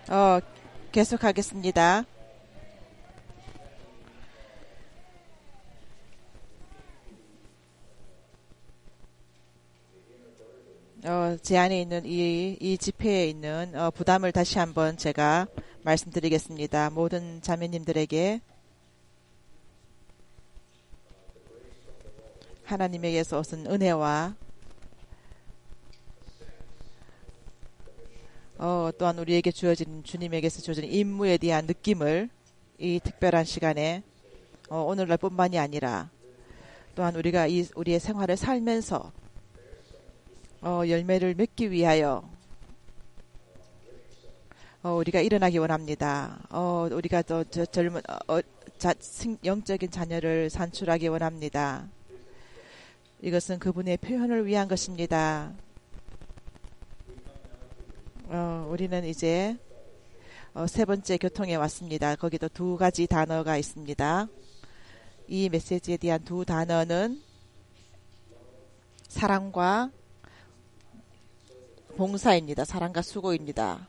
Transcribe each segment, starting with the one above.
어, 계속하겠습니다. 제 안에 있는 이 집회에 있는 부담을 다시 한번 제가 말씀드리겠습니다. 모든 자매님들에게 하나님에게서 오신 은혜와 또한 우리에게 주어진 주님에게서 주어진 임무에 대한 느낌을 이 특별한 시간에 오늘날뿐만이 아니라 또한 우리가 우리의 생활을 살면서 열매를 맺기 위하여 우리가 일어나기 원합니다. 우리가 또 젊은 영적인 자녀를 산출하기 원합니다. 이것은 그분의 표현을 위한 것입니다. 우리는 이제 세 번째 교통에 왔습니다. 거기도 두 가지 단어가 있습니다. 이 메시지에 대한 두 단어는 사랑과 봉사입니다. 사랑과 수고입니다.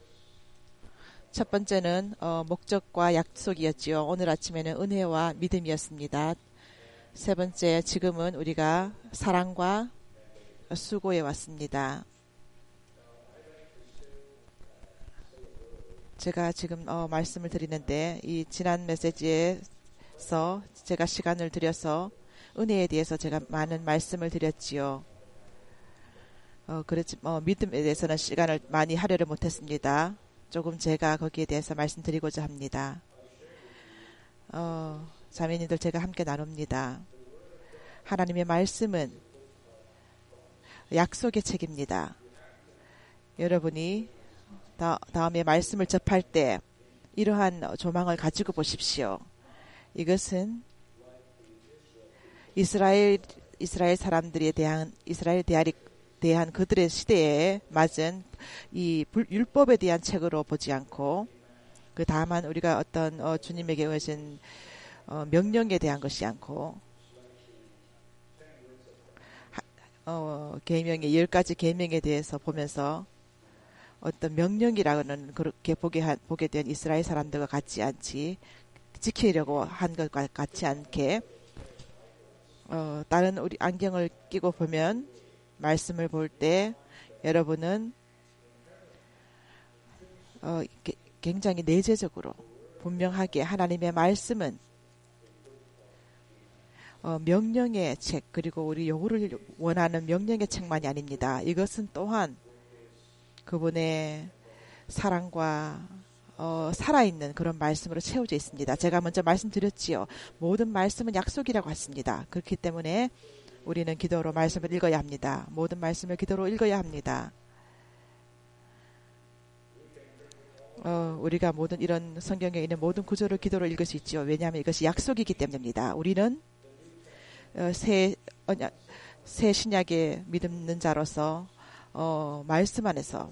첫 번째는 목적과 약속이었지요. 오늘 아침에는 은혜와 믿음이었습니다. 세 번째, 지금은 우리가 사랑과 수고에 왔습니다. 제가 지금 말씀을 드리는데 이 지난 메시지에서 제가 시간을 들여서 은혜에 대해서 제가 많은 말씀을 드렸지요. 그렇지 믿음에 대해서는 시간을 많이 하려를 못했습니다. 조금 제가 거기에 대해서 말씀드리고자 합니다. 자매님들 제가 함께 나눕니다. 하나님의 말씀은 약속의 책입니다. 여러분이 다음에 말씀을 접할 때 이러한 조망을 가지고 보십시오. 이것은 이스라엘 사람들에 대한 대한 그들의 시대에 맞은 이 율법에 대한 책으로 보지 않고 다만 우리가 어떤 주님에게 오신 명령에 대한 것이 않고 계명의 10가지 계명에 대해서 보면서 어떤 명령이라고는 그렇게 보게 된 이스라엘 사람들과 같지 않지 지키려고 한 것과 같지 않게 다른 우리 안경을 끼고 보면 말씀을 볼 때 여러분은 굉장히 내재적으로 분명하게 하나님의 말씀은 명령의 책 그리고 우리 요구를 원하는 명령의 책만이 아닙니다. 이것은 또한 그분의 사랑과 살아있는 그런 말씀으로 채워져 있습니다. 제가 먼저 말씀드렸지요. 모든 말씀은 약속이라고 했습니다. 그렇기 때문에 우리는 기도로 말씀을 읽어야 합니다. 모든 말씀을 기도로 읽어야 합니다. 우리가 모든 이런 성경에 있는 모든 구절을 기도로 읽을 수 있죠. 왜냐하면 이것이 약속이기 때문입니다. 우리는 새 신약의 믿는 자로서 말씀 안에서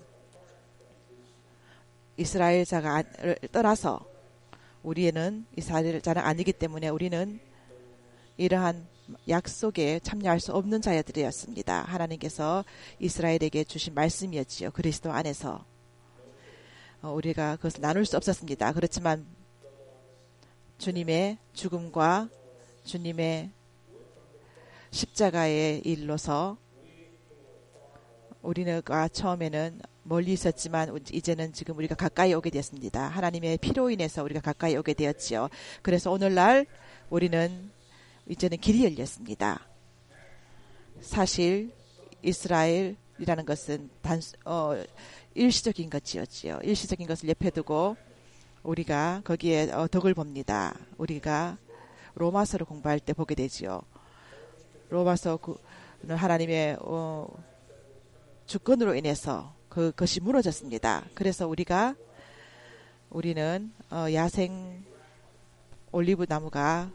이스라엘자가 떠나서 우리는 이스라엘자는 아니기 때문에 우리는 이러한 약속에 참여할 수 없는 자들이었습니다. 하나님께서 이스라엘에게 주신 말씀이었지요. 그리스도 안에서 우리가 그것을 나눌 수 없었습니다. 그렇지만 주님의 죽음과 주님의 십자가의 일로서 우리가 처음에는 멀리 있었지만 이제는 지금 우리가 가까이 오게 되었습니다. 하나님의 피로 인해서 우리가 가까이 오게 되었지요. 그래서 오늘날 우리는 이제는 길이 열렸습니다. 사실 이스라엘이라는 것은 일시적인 것이었지요. 일시적인 것을 옆에 두고 우리가 거기에 덕을 봅니다. 우리가 로마서를 공부할 때 보게 되지요. 로마서는 하나님의 주권으로 인해서 그것이 무너졌습니다. 그래서 우리는 야생 올리브 나무가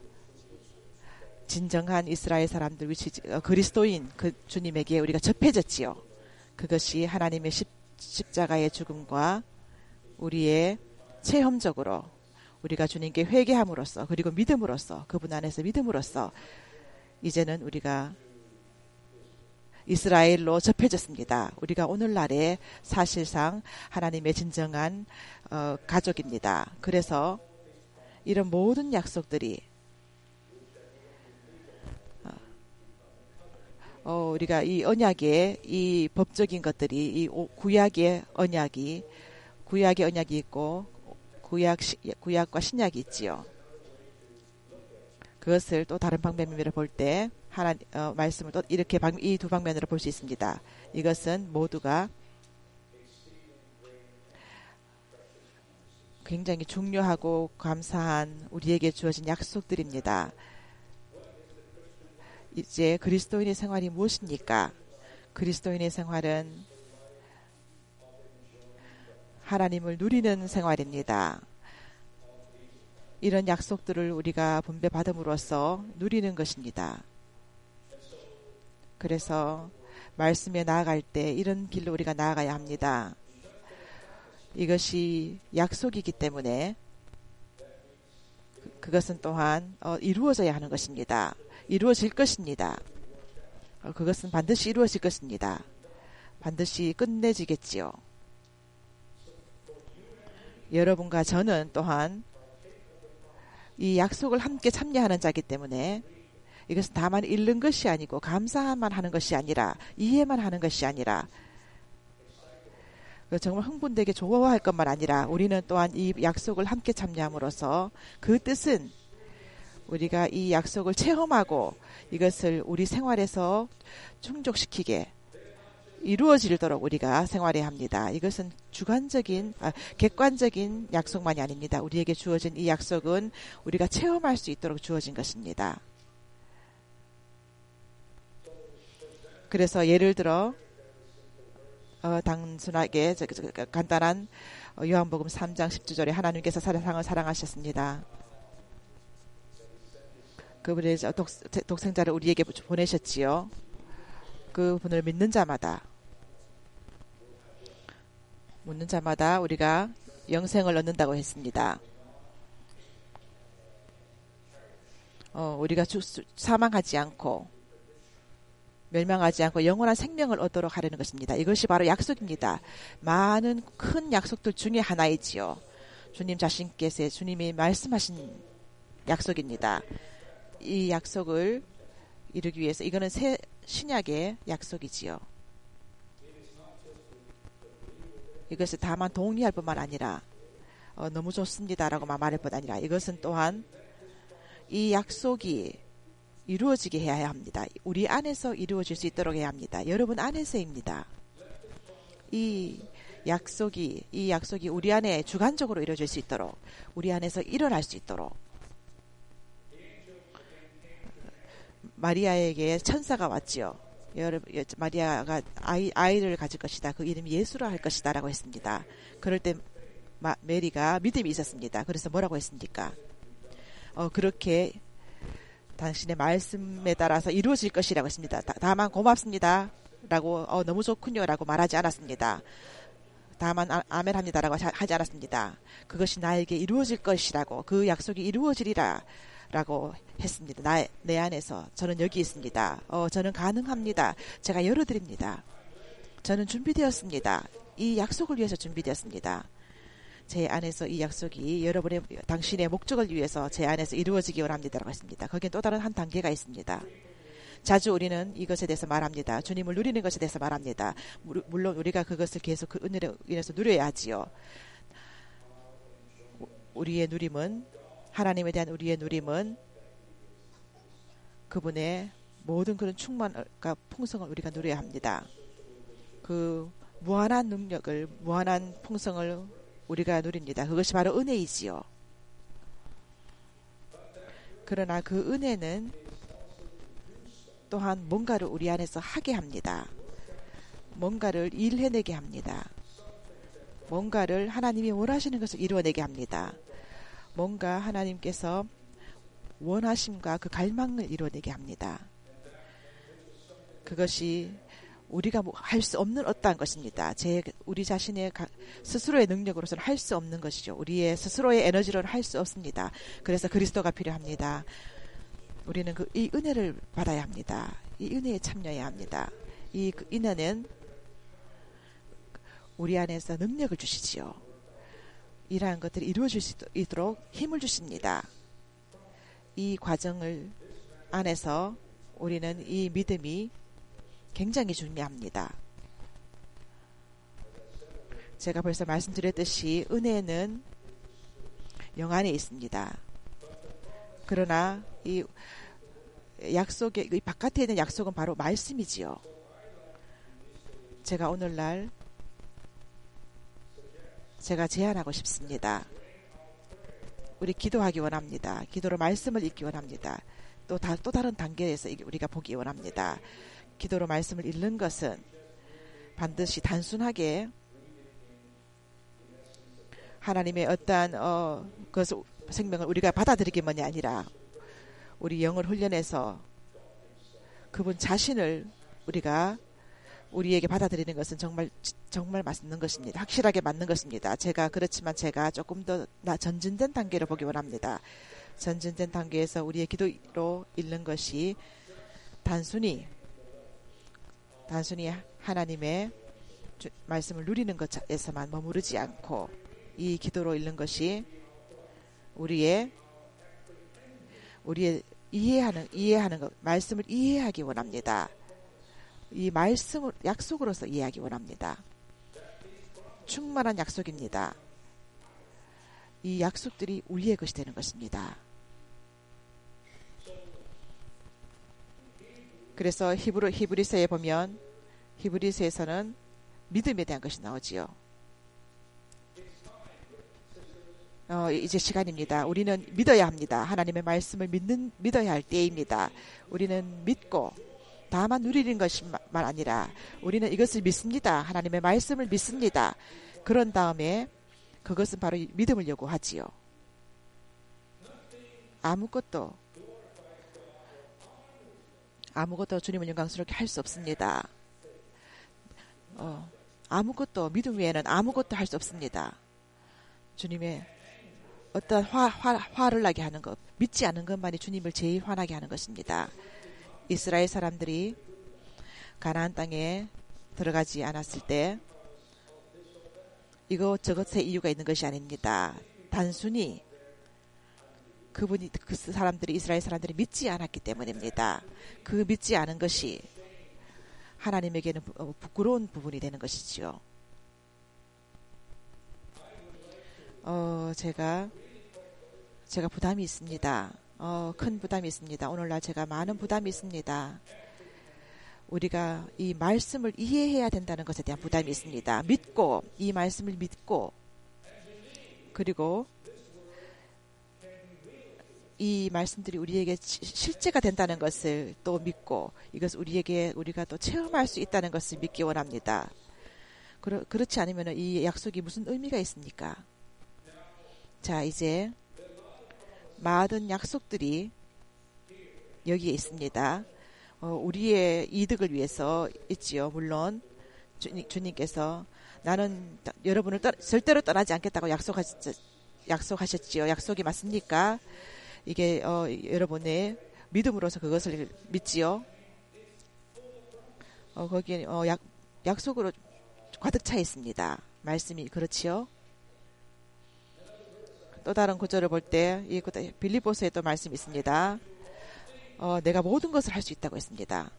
진정한 이스라엘 사람들 그리스도인 그 주님에게 우리가 접해졌지요. 그것이 하나님의 십자가의 죽음과 우리의 체험적으로 우리가 주님께 회개함으로써 그리고 믿음으로써 그분 안에서 믿음으로써 이제는 우리가 이스라엘로 접해졌습니다. 우리가 오늘날에 사실상 하나님의 진정한 가족입니다. 그래서 이런 모든 약속들이 우리가 이 언약의 이 법적인 것들이 이 구약의 언약이 있고 구약과 신약이 있지요. 그것을 또 다른 방면으로 볼 때 말씀을 또 이렇게 이 두 방면으로 볼 수 있습니다. 이것은 모두가 굉장히 중요하고 감사한 우리에게 주어진 약속들입니다. 이제 그리스도인의 생활이 무엇입니까? 그리스도인의 생활은 하나님을 누리는 생활입니다. 이런 약속들을 우리가 분배받음으로써 누리는 것입니다. 그래서 말씀에 나아갈 때 이런 길로 우리가 나아가야 합니다. 이것이 약속이기 때문에 그것은 또한 이루어져야 하는 것입니다. 이루어질 것입니다. 그것은 반드시 이루어질 것입니다. 반드시 끝내지겠지요. 여러분과 저는 또한 이 약속을 함께 참여하는 자이기 때문에 이것은 다만 읽는 것이 아니고 감사만 하는 것이 아니라 이해만 하는 것이 아니라 정말 흥분되게 좋아할 것만 아니라 우리는 또한 이 약속을 함께 참여함으로써 그 뜻은 우리가 이 약속을 체험하고 이것을 우리 생활에서 충족시키게 이루어지도록 우리가 생활해야 합니다. 이것은 객관적인 약속만이 아닙니다. 우리에게 주어진 이 약속은 우리가 체험할 수 있도록 주어진 것입니다. 그래서 예를 들어 단순하게 간단한 요한복음 3장 10절에 하나님께서 세상을 사랑하셨습니다. 그분의 독생자를 우리에게 보내셨지요. 그분을 믿는 자마다 우리가 영생을 얻는다고 했습니다. 우리가 사망하지 않고 멸망하지 않고 영원한 생명을 얻도록 하려는 것입니다. 이것이 바로 약속입니다. 많은 큰 약속들 중에 하나이지요. 주님 자신께서 주님이 말씀하신 약속입니다. 이 약속을 이루기 위해서 이거는 새 신약의 약속이지요. 이것을 다만 동의할 뿐만 아니라 너무 좋습니다라고만 말할 뿐 아니라 이것은 또한 이 약속이 이루어지게 해야 합니다. 우리 안에서 이루어질 수 있도록 해야 합니다. 여러분 안에서입니다. 이 약속이 우리 안에 주관적으로 이루어질 수 있도록 우리 안에서 일어날 수 있도록 마리아에게 천사가 왔지요. 마리아가 아이를 가질 것이다. 그 이름이 예수라 할 것이다 라고 했습니다. 그럴 때 메리가 믿음이 있었습니다. 그래서 뭐라고 했습니까? 그렇게 당신의 말씀에 따라서 이루어질 것이라고 했습니다. 다만 고맙습니다 라고 너무 좋군요 라고 말하지 않았습니다. 다만 아멘 합니다라고 하지 않았습니다. 그것이 나에게 이루어질 것이라고 그 약속이 이루어지리라 라고 했습니다. 내 안에서 저는 여기 있습니다. 저는 가능합니다. 제가 열어드립니다. 저는 준비되었습니다. 이 약속을 위해서 준비되었습니다. 제 안에서 이 약속이 당신의 목적을 위해서 제 안에서 이루어지기 원합니다라고 했습니다. 거기에 또 다른 한 단계가 있습니다. 자주 우리는 이것에 대해서 말합니다. 주님을 누리는 것에 대해서 말합니다. 물론 우리가 그것을 계속 그 은혜로 인해서 누려야 하지요. 우리의 누림은 하나님에 대한 우리의 누림은 그분의 모든 그런 충만과 풍성을 우리가 누려야 합니다. 그 무한한 능력을 무한한 풍성을 우리가 누립니다. 그것이 바로 은혜이지요. 그러나 그 은혜는 또한 뭔가를 우리 안에서 하게 합니다. 뭔가를 일해내게 합니다. 뭔가를 하나님이 원하시는 것을 이루어내게 합니다. 뭔가 하나님께서 원하심과 그 갈망을 이루어내게 합니다. 그것이 우리가 할 수 없는 어떠한 것입니다. 우리 자신의 스스로의 능력으로서는 할 수 없는 것이죠. 우리의 스스로의 에너지로는 할 수 없습니다. 그래서 그리스도가 필요합니다. 우리는 이 은혜를 받아야 합니다. 이 은혜에 참여해야 합니다. 이 인하는 우리 안에서 능력을 주시지요. 이러한 것들이 이루어질 수 있도록 힘을 주십니다. 이 과정을 안에서 우리는 이 믿음이 굉장히 중요합니다. 제가 벌써 말씀드렸듯이 은혜는 영 안에 있습니다. 그러나 이 약속의 이 바깥에 있는 약속은 바로 말씀이지요. 제가 오늘날 제가 제안하고 싶습니다. 우리 기도하기 원합니다. 기도로 말씀을 읽기 원합니다. 또 다른 단계에서 우리가 보기 원합니다. 기도로 말씀을 읽는 것은 반드시 단순하게 하나님의 어떠한 그것을 생명을 우리가 받아들이기만이 아니라 우리 영을 훈련해서 그분 자신을 우리에게 받아들이는 것은 정말 맞는 것입니다. 확실하게 맞는 것입니다. 그렇지만 제가 조금 더 전진된 단계로 보기 원합니다. 전진된 단계에서 우리의 기도로 읽는 것이 단순히 하나님의 말씀을 누리는 것에서만 머무르지 않고 이 기도로 읽는 것이 우리의 이해하는 것, 말씀을 이해하기 원합니다. 이 말씀을 약속으로서 이해하기 원합니다. 충만한 약속입니다. 이 약속들이 우리의 것이 되는 것입니다. 그래서 히브리서에 보면 히브리서에서는 믿음에 대한 것이 나오지요. 이제 시간입니다. 우리는 믿어야 합니다. 하나님의 말씀을 믿어야 할 때입니다. 우리는 믿고 다만 누리는 것만 아니라 우리는 이것을 믿습니다. 하나님의 말씀을 믿습니다. 그런 다음에 그것은 바로 믿음을 요구하지요. 아무것도 주님을 영광스럽게 할 수 없습니다. 믿음 외에는 아무것도 할 수 없습니다. 주님의 어떤 화를 나게 하는 것, 믿지 않는 것만이 주님을 제일 화나게 하는 것입니다. 이스라엘 사람들이 가나안 땅에 들어가지 않았을 때 이것저것의 이유가 있는 것이 아닙니다. 단순히 이스라엘 사람들이 믿지 않았기 때문입니다. 그 믿지 않은 것이 하나님에게는 부끄러운 부분이 되는 것이지요. 제가 부담이 있습니다. 큰 부담이 있습니다. 오늘날 제가 많은 부담이 있습니다. 우리가 이 말씀을 이해해야 된다는 것에 대한 부담이 있습니다. 이 말씀을 믿고, 그리고 이 말씀들이 우리에게 실제가 된다는 것을 또 믿고, 이것을 우리가 또 체험할 수 있다는 것을 믿기 원합니다. 그렇지 않으면 이 약속이 무슨 의미가 있습니까? 자, 이제 많은 약속들이 여기에 있습니다. 우리의 이득을 위해서 있지요. 물론 주님께서 나는 여러분을 절대로 떠나지 않겠다고 약속하셨지요. 약속이 맞습니까? 이게 여러분의 믿음으로서 그것을 믿지요. 거기에 약속으로 가득 차 있습니다. 말씀이 그렇지요. 또 다른 구절을 볼 때 빌립보서에 또 말씀이 있습니다. 내가 모든 것을 할 수 있다고 했습니다.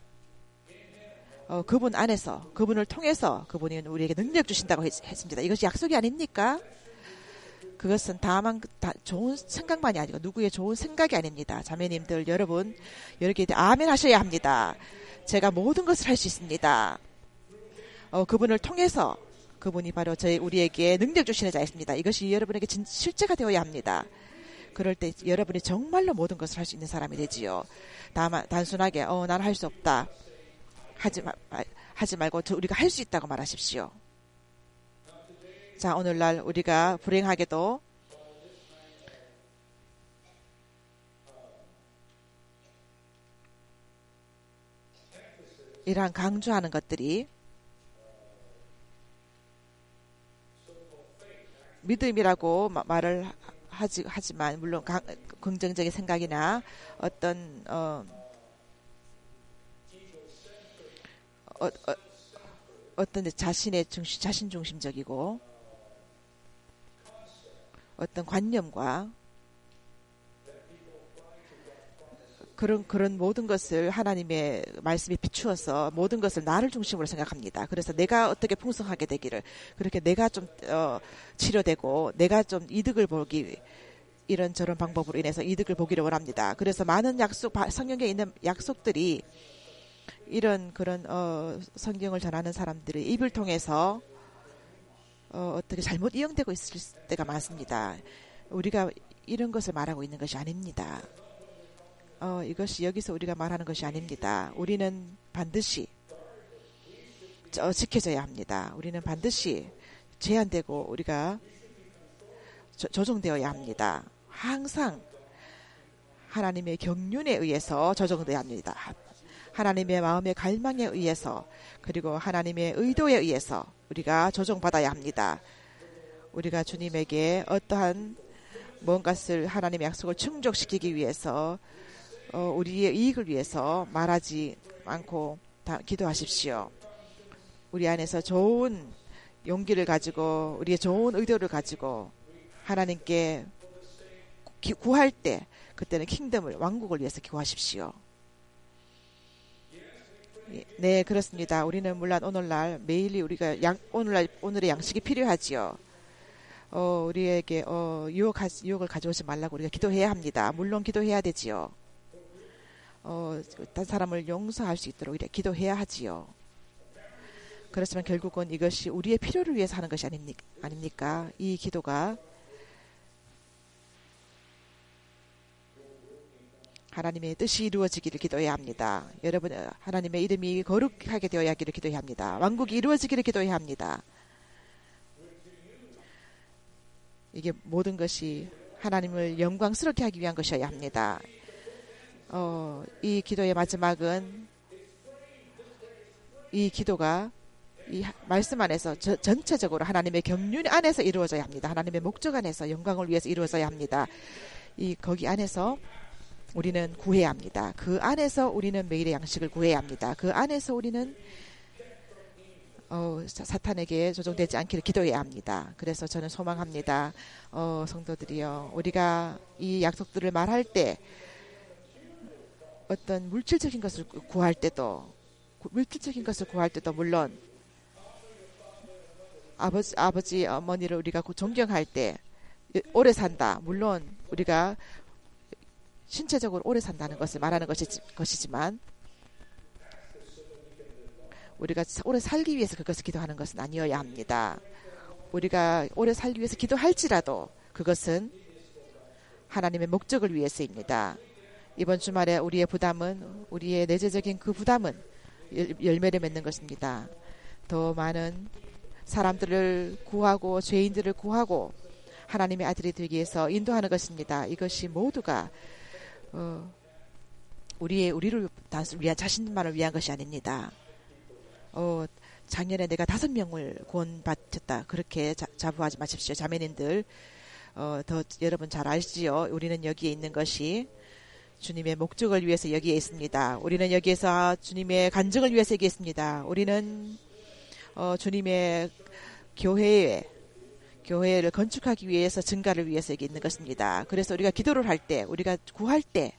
그분 안에서, 그분을 통해서 그분이 우리에게 능력 주신다고 했습니다. 이것이 약속이 아닙니까? 그것은 다만 좋은 생각만이 아니고 누구의 좋은 생각이 아닙니다. 자매님들, 여러분, 여기 아멘 하셔야 합니다. 제가 모든 것을 할 수 있습니다. 그분을 통해서 그분이 바로 우리에게 능력 주시는 자였습니다. 이것이 여러분에게 실제가 되어야 합니다. 그럴 때 여러분이 정말로 모든 것을 할 수 있는 사람이 되지요. 다만 단순하게 나는 할 수 없다 하지 말고 우리가 할 수 있다고 말하십시오. 자, 오늘날 우리가 불행하게도 이러한 강조하는 것들이 믿음이라고 말을 하지만 물론 긍정적인 생각이나 어떤 어떤 자신 중심적이고 어떤 관념과 그런 모든 것을 하나님의 말씀에 비추어서 모든 것을 나를 중심으로 생각합니다. 그래서 내가 어떻게 풍성하게 되기를, 그렇게 내가 좀 치료되고 내가 좀 이득을 보기, 이런저런 방법으로 인해서 이득을 보기를 원합니다. 그래서 많은 성경에 있는 약속들이 이런 그런 성경을 전하는 사람들의 입을 통해서 어떻게 잘못 이용되고 있을 때가 많습니다. 우리가 이런 것을 말하고 있는 것이 아닙니다. 이것이 여기서 우리가 말하는 것이 아닙니다. 우리는 반드시 지켜져야 합니다. 우리는 반드시 제한되고 우리가 조정되어야 합니다. 항상 하나님의 경륜에 의해서 조정되어야 합니다. 하나님의 마음의 갈망에 의해서, 그리고 하나님의 의도에 의해서 우리가 조정받아야 합니다. 우리가 주님에게 어떠한 뭔가를, 하나님의 약속을 충족시키기 위해서 우리의 이익을 위해서 말하지 않고 기도하십시오. 우리 안에서 좋은 용기를 가지고 우리의 좋은 의도를 가지고 하나님께 구할 때, 그때는 킹덤을, 왕국을 위해서 기도하십시오. 네, 그렇습니다. 우리는 물론 오늘날 매일이 우리가 오늘의 양식이 필요하지요. 우리에게 유혹을 가져오지 말라고 우리가 기도해야 합니다. 물론 기도해야 되지요. 다른 사람을 용서할 수 있도록 기도해야 하지요. 그렇지만 결국은 이것이 우리의 필요를 위해서 하는 것이 아닙니까? 이 기도가 하나님의 뜻이 이루어지기를 기도해야 합니다. 여러분, 하나님의 이름이 거룩하게 되어야 하기를 기도해야 합니다. 왕국이 이루어지기를 기도해야 합니다. 이게 모든 것이 하나님을 영광스럽게 하기 위한 것이어야 합니다. 이 기도의 마지막은, 이 기도가 이 말씀 안에서 전체적으로 하나님의 경륜 안에서 이루어져야 합니다. 하나님의 목적 안에서 영광을 위해서 이루어져야 합니다. 거기 안에서 우리는 구해야 합니다. 그 안에서 우리는 매일의 양식을 구해야 합니다. 그 안에서 우리는 사탄에게 조종되지 않기를 기도해야 합니다. 그래서 저는 소망합니다. 성도들이여, 우리가 이 약속들을 말할 때, 어떤 물질적인 것을 구할 때도 물론 아버지 어머니를 우리가 존경할 때 오래 산다, 물론 우리가 신체적으로 오래 산다는 것을 말하는 것이지만, 우리가 오래 살기 위해서 그것을 기도하는 것은 아니어야 합니다. 우리가 오래 살기 위해서 기도할지라도 그것은 하나님의 목적을 위해서입니다. 이번 주말에 우리의 내재적인 그 부담은 열매를 맺는 것입니다. 더 많은 사람들을 구하고 죄인들을 구하고 하나님의 아들이 되기 위해서 인도하는 것입니다. 이것이 모두가 우리를 단순히 위한 자신만을 위한 것이 아닙니다. 작년에 내가 5명을 구원받았다, 그렇게 자부하지 마십시오. 자매님들, 여러분 잘 아시지요? 우리는 여기에 있는 것이 주님의 목적을 위해서 여기에 있습니다. 우리는 여기에서 주님의 간증을 위해서 여기에 있습니다. 우리는 주님의 교회를 건축하기 위해서, 증가를 위해서 여기 있는 것입니다. 그래서 우리가 기도를 할 때, 우리가 구할 때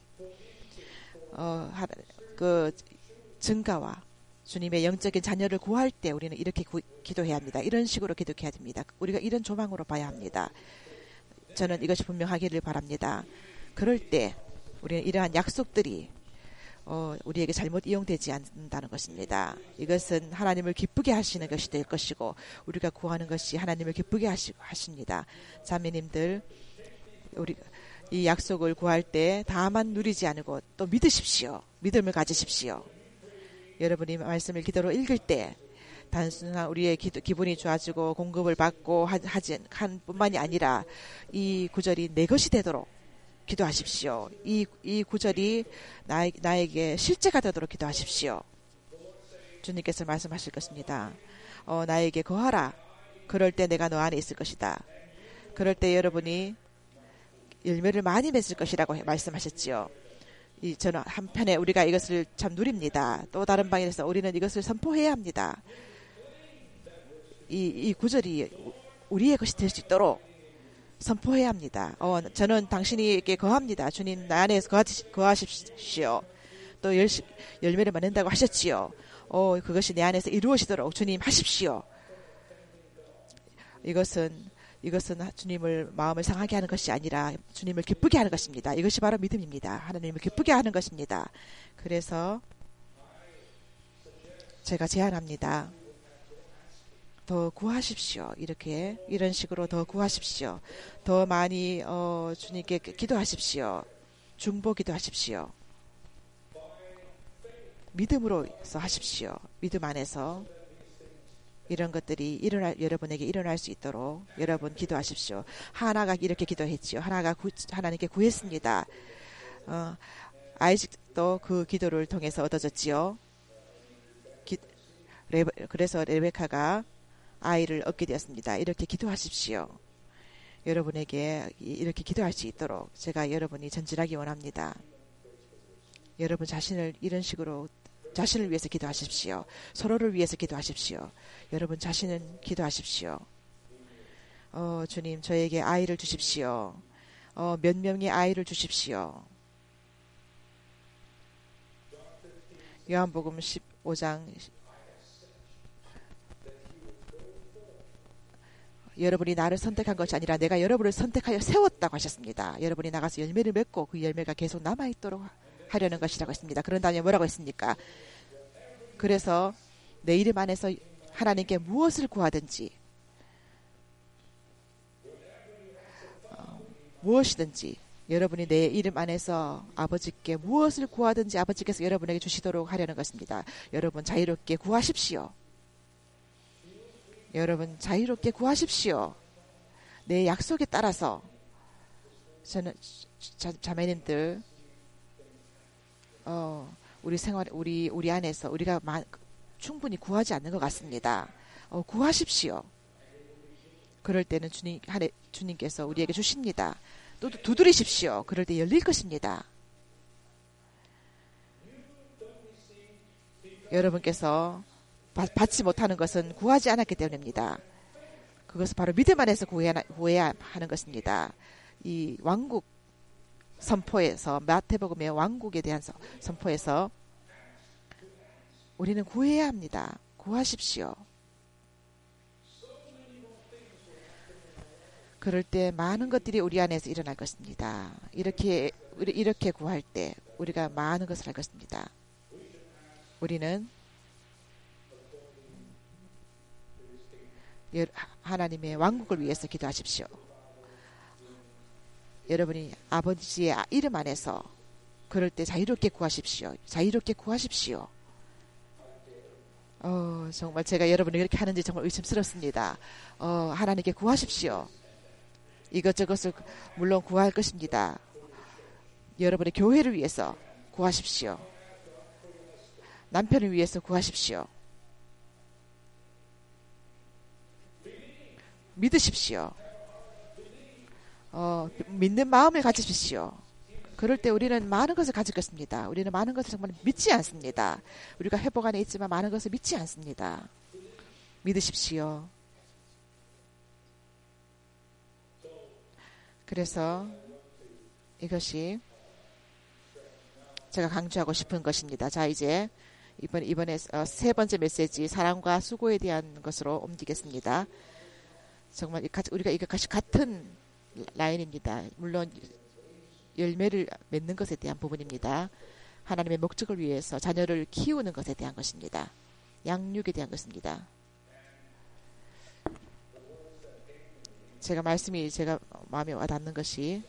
그 증가와 주님의 영적인 자녀를 구할 때 우리는 이렇게 기도해야 합니다. 이런 식으로 기도해야 됩니다. 우리가 이런 조망으로 봐야 합니다. 저는 이것이 분명하기를 바랍니다. 그럴 때 우리는 이러한 약속들이 우리에게 잘못 이용되지 않는다는 것입니다. 이것은 하나님을 기쁘게 하시는 것이 될 것이고, 우리가 구하는 것이 하나님을 기쁘게 하십니다. 자매님들, 우리가 이 약속을 구할 때 다만 누리지 않고 또 믿으십시오. 믿음을 가지십시오. 여러분이 말씀을 기도로 읽을 때 단순한 우리의 기분이 좋아지고 공급을 받고 한 뿐만이 아니라 이 구절이 내 것이 되도록 기도하십시오. 이 구절이 나에게 실제가 되도록 기도하십시오. 주님께서 말씀하실 것입니다. 나에게 거하라. 그럴 때 내가 너 안에 있을 것이다. 그럴 때 여러분이 열매를 많이 맺을 것이라고 말씀하셨지요. 저는 한편에 우리가 이것을 참 누립니다. 또 다른 방에서 우리는 이것을 선포해야 합니다. 이 구절이 우리의 것이 될 수 있도록 선포해야 합니다. 저는 당신에게 거합니다. 주님 나 안에서 거하십시오. 또 열매를 맺는다고 하셨지요. 그것이 내 안에서 이루어지도록 주님 하십시오. 이것은 주님을 마음을 상하게 하는 것이 아니라 주님을 기쁘게 하는 것입니다. 이것이 바로 믿음입니다. 하나님을 기쁘게 하는 것입니다. 그래서 제가 제안합니다. 더 구하십시오. 이런 식으로 더 구하십시오. 더 많이 주님께 기도하십시오. 중보 기도하십시오. 믿음으로서 하십시오. 믿음 안에서 이런 것들이 여러분에게 일어날 수 있도록 여러분 기도하십시오. 하나가 이렇게 기도했지요. 하나가 하나님께 구했습니다. 아이식도 그 기도를 통해서 얻어졌지요. 그래서 레베카가 아이를 얻게 되었습니다. 이렇게 기도하십시오. 여러분에게 이렇게 기도할 수 있도록 제가 여러분이 전진하기 원합니다. 여러분 자신을 이런 식으로 자신을 위해서 기도하십시오. 서로를 위해서 기도하십시오. 여러분 자신은 기도하십시오. 주님 저에게 아이를 주십시오. 몇 명의 아이를 주십시오. 요한복음 15장 여러분이 나를 선택한 것이 아니라 내가 여러분을 선택하여 세웠다고 하셨습니다. 여러분이 나가서 열매를 맺고 그 열매가 계속 남아있도록 하려는 것이라고 했습니다. 그런 다음에 뭐라고 했습니까? 그래서 내 이름 안에서 하나님께 무엇을 구하든지 무엇이든지 여러분이 내 이름 안에서 아버지께 무엇을 구하든지 아버지께서 여러분에게 주시도록 하려는 것입니다. 여러분 자유롭게 구하십시오. 여러분 자유롭게 구하십시오. 내 약속에 따라서 저는 자매님들 우리 생활 우리 안에서 우리가 충분히 구하지 않는 것 같습니다. 구하십시오. 그럴 때는 주님께서 우리에게 주십니다. 또 두드리십시오. 그럴 때 열릴 것입니다. 여러분께서 받지 못하는 것은 구하지 않았기 때문입니다. 그것은 바로 믿음 안에서 구해야 하는 것입니다. 이 왕국 선포에서 마태복음의 왕국에 대한 선포에서 우리는 구해야 합니다. 구하십시오. 그럴 때 많은 것들이 우리 안에서 일어날 것입니다. 이렇게 구할 때 우리가 많은 것을 할 것입니다. 우리는 하나님의 왕국을 위해서 기도하십시오. 여러분이 아버지의 이름 안에서 그럴 때 자유롭게 구하십시오. 자유롭게 구하십시오. 정말 제가 여러분이 이렇게 하는지 정말 의심스럽습니다. 하나님께 구하십시오. 이것저것을 물론 구할 것입니다. 여러분의 교회를 위해서 구하십시오. 남편을 위해서 구하십시오. 믿으십시오. 믿는 마음을 가지십시오. 그럴 때 우리는 많은 것을 가질 것입니다. 우리는 많은 것을 정말 믿지 않습니다. 우리가 회복 안에 있지만 많은 것을 믿지 않습니다. 믿으십시오. 그래서 이것이 제가 강조하고 싶은 것입니다. 자, 이제 이번에 세 번째 메시지 사랑과 수고에 대한 것으로 옮기겠습니다. 정말 우리가 이거 같은 라인입니다. 물론 열매를 맺는 것에 대한 부분입니다. 하나님의 목적을 위해서 자녀를 키우는 것에 대한 것입니다. 양육에 대한 것입니다. 제가 마음에 와닿는 것이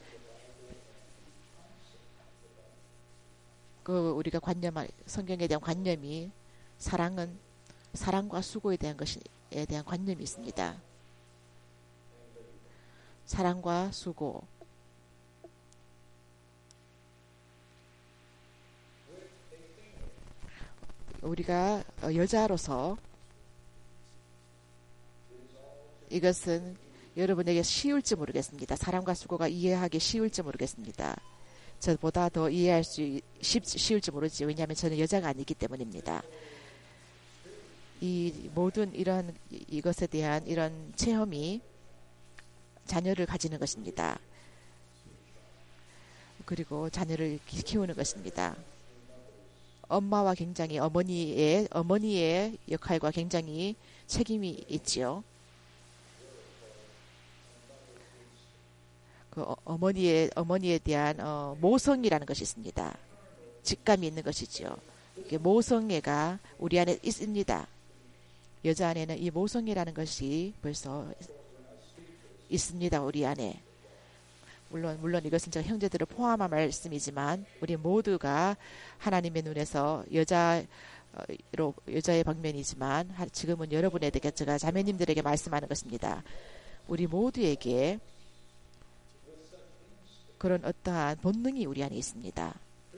우리가 성경에 대한 관념이 사랑과 수고에 대한 것에 대한 관념이 있습니다. 사랑과 수고. 우리가 여자로서 이것은 여러분에게 쉬울지 모르겠습니다. 사랑과 수고가 이해하기 쉬울지 모르겠습니다. 저보다 더 이해할 수 쉬울지 모르지. 왜냐하면 저는 여자가 아니기 때문입니다. 이 모든 이것에 대한 이런 체험이 자녀를 가지는 것입니다. 그리고 자녀를 키우는 것입니다. 엄마와 굉장히 어머니의 역할과 굉장히 책임이 있지요. 그 어머니에 대한 모성애라는 것이 있습니다. 직감이 있는 것이지요. 모성애가 우리 안에 있습니다. 여자 안에는 이 모성애라는 것이 벌써 있습니다. 우리 안에. 물론 이것은 제가 형제들을 포함한 말씀이지만 우리 모두가 하나님의 눈에서 여자의 방면이지만 지금은 여러분에게 제가 자매님들에게 말씀하는 것입니다. 우리 모두에게 그런 어떠한 본능이 우리 안에 있습니다.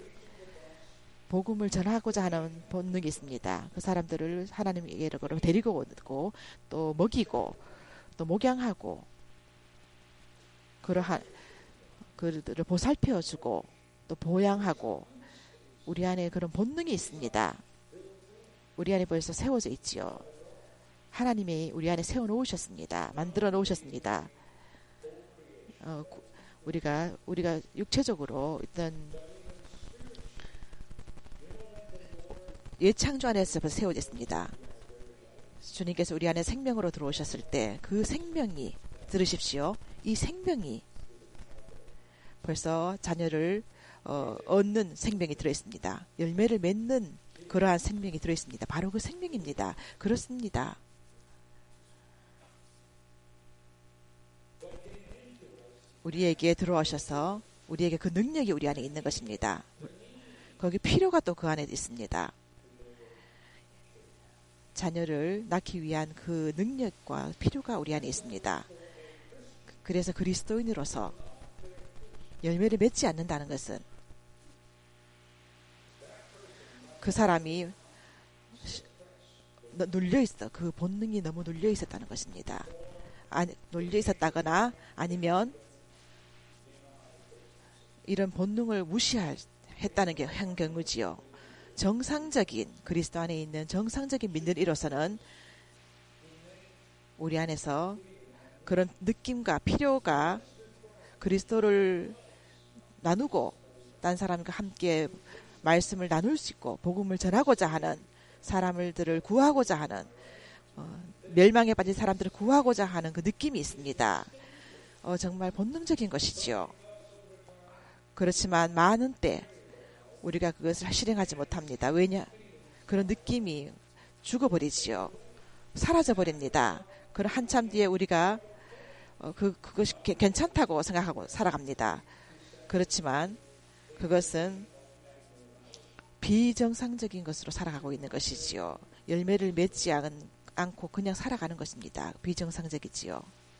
복음을 전하고자 하는 본능이 있습니다. 그 사람들을 하나님에게로 데리고 오고 또 먹이고 또 목양하고 그들을 보살펴주고 또 보양하고 우리 안에 그런 본능이 있습니다. 우리 안에 벌써 세워져 있지요. 하나님이 우리 안에 세워놓으셨습니다. 만들어 놓으셨습니다. 우리가 육체적으로 어떤 예창조 안에서 세워졌습니다. 주님께서 우리 안에 생명으로 들어오셨을 때 그 생명이 들으십시오. 이 생명이 벌써 자녀를 얻는 생명이 들어있습니다. 열매를 맺는 그러한 생명이 들어있습니다. 바로 그 생명입니다. 그렇습니다. 우리에게 들어오셔서 우리에게 그 능력이 우리 안에 있는 것입니다. 거기 필요가 또 그 안에 있습니다. 자녀를 낳기 위한 그 능력과 필요가 우리 안에 있습니다. 그래서 그리스도인으로서 열매를 맺지 않는다는 것은 그 사람이 눌려있어. 그 본능이 너무 눌려있었다는 것입니다. 눌려있었다거나 아니면 이런 본능을 무시했다는 게 한 경우지요. 정상적인 그리스도 안에 있는 정상적인 믿는 이로서는 우리 안에서 그런 느낌과 필요가 그리스도를 나누고 딴 사람과 함께 말씀을 나눌 수 있고 복음을 전하고자 하는 사람들을 구하고자 하는 멸망에 빠진 사람들을 구하고자 하는 그 느낌이 있습니다. 정말 본능적인 것이지요. 그렇지만 많은 때 우리가 그것을 실행하지 못합니다. 왜냐? 그런 느낌이 죽어버리지요. 사라져버립니다. 그럼 한참 뒤에 우리가 그것이 괜찮다고 생각하고 살아갑니다. 그렇지만 그것은 비정상적인 것으로 살아가고 있는 것이지요. 열매를 맺지 않고 그냥 살아가는 것입니다. 비정상적이지요.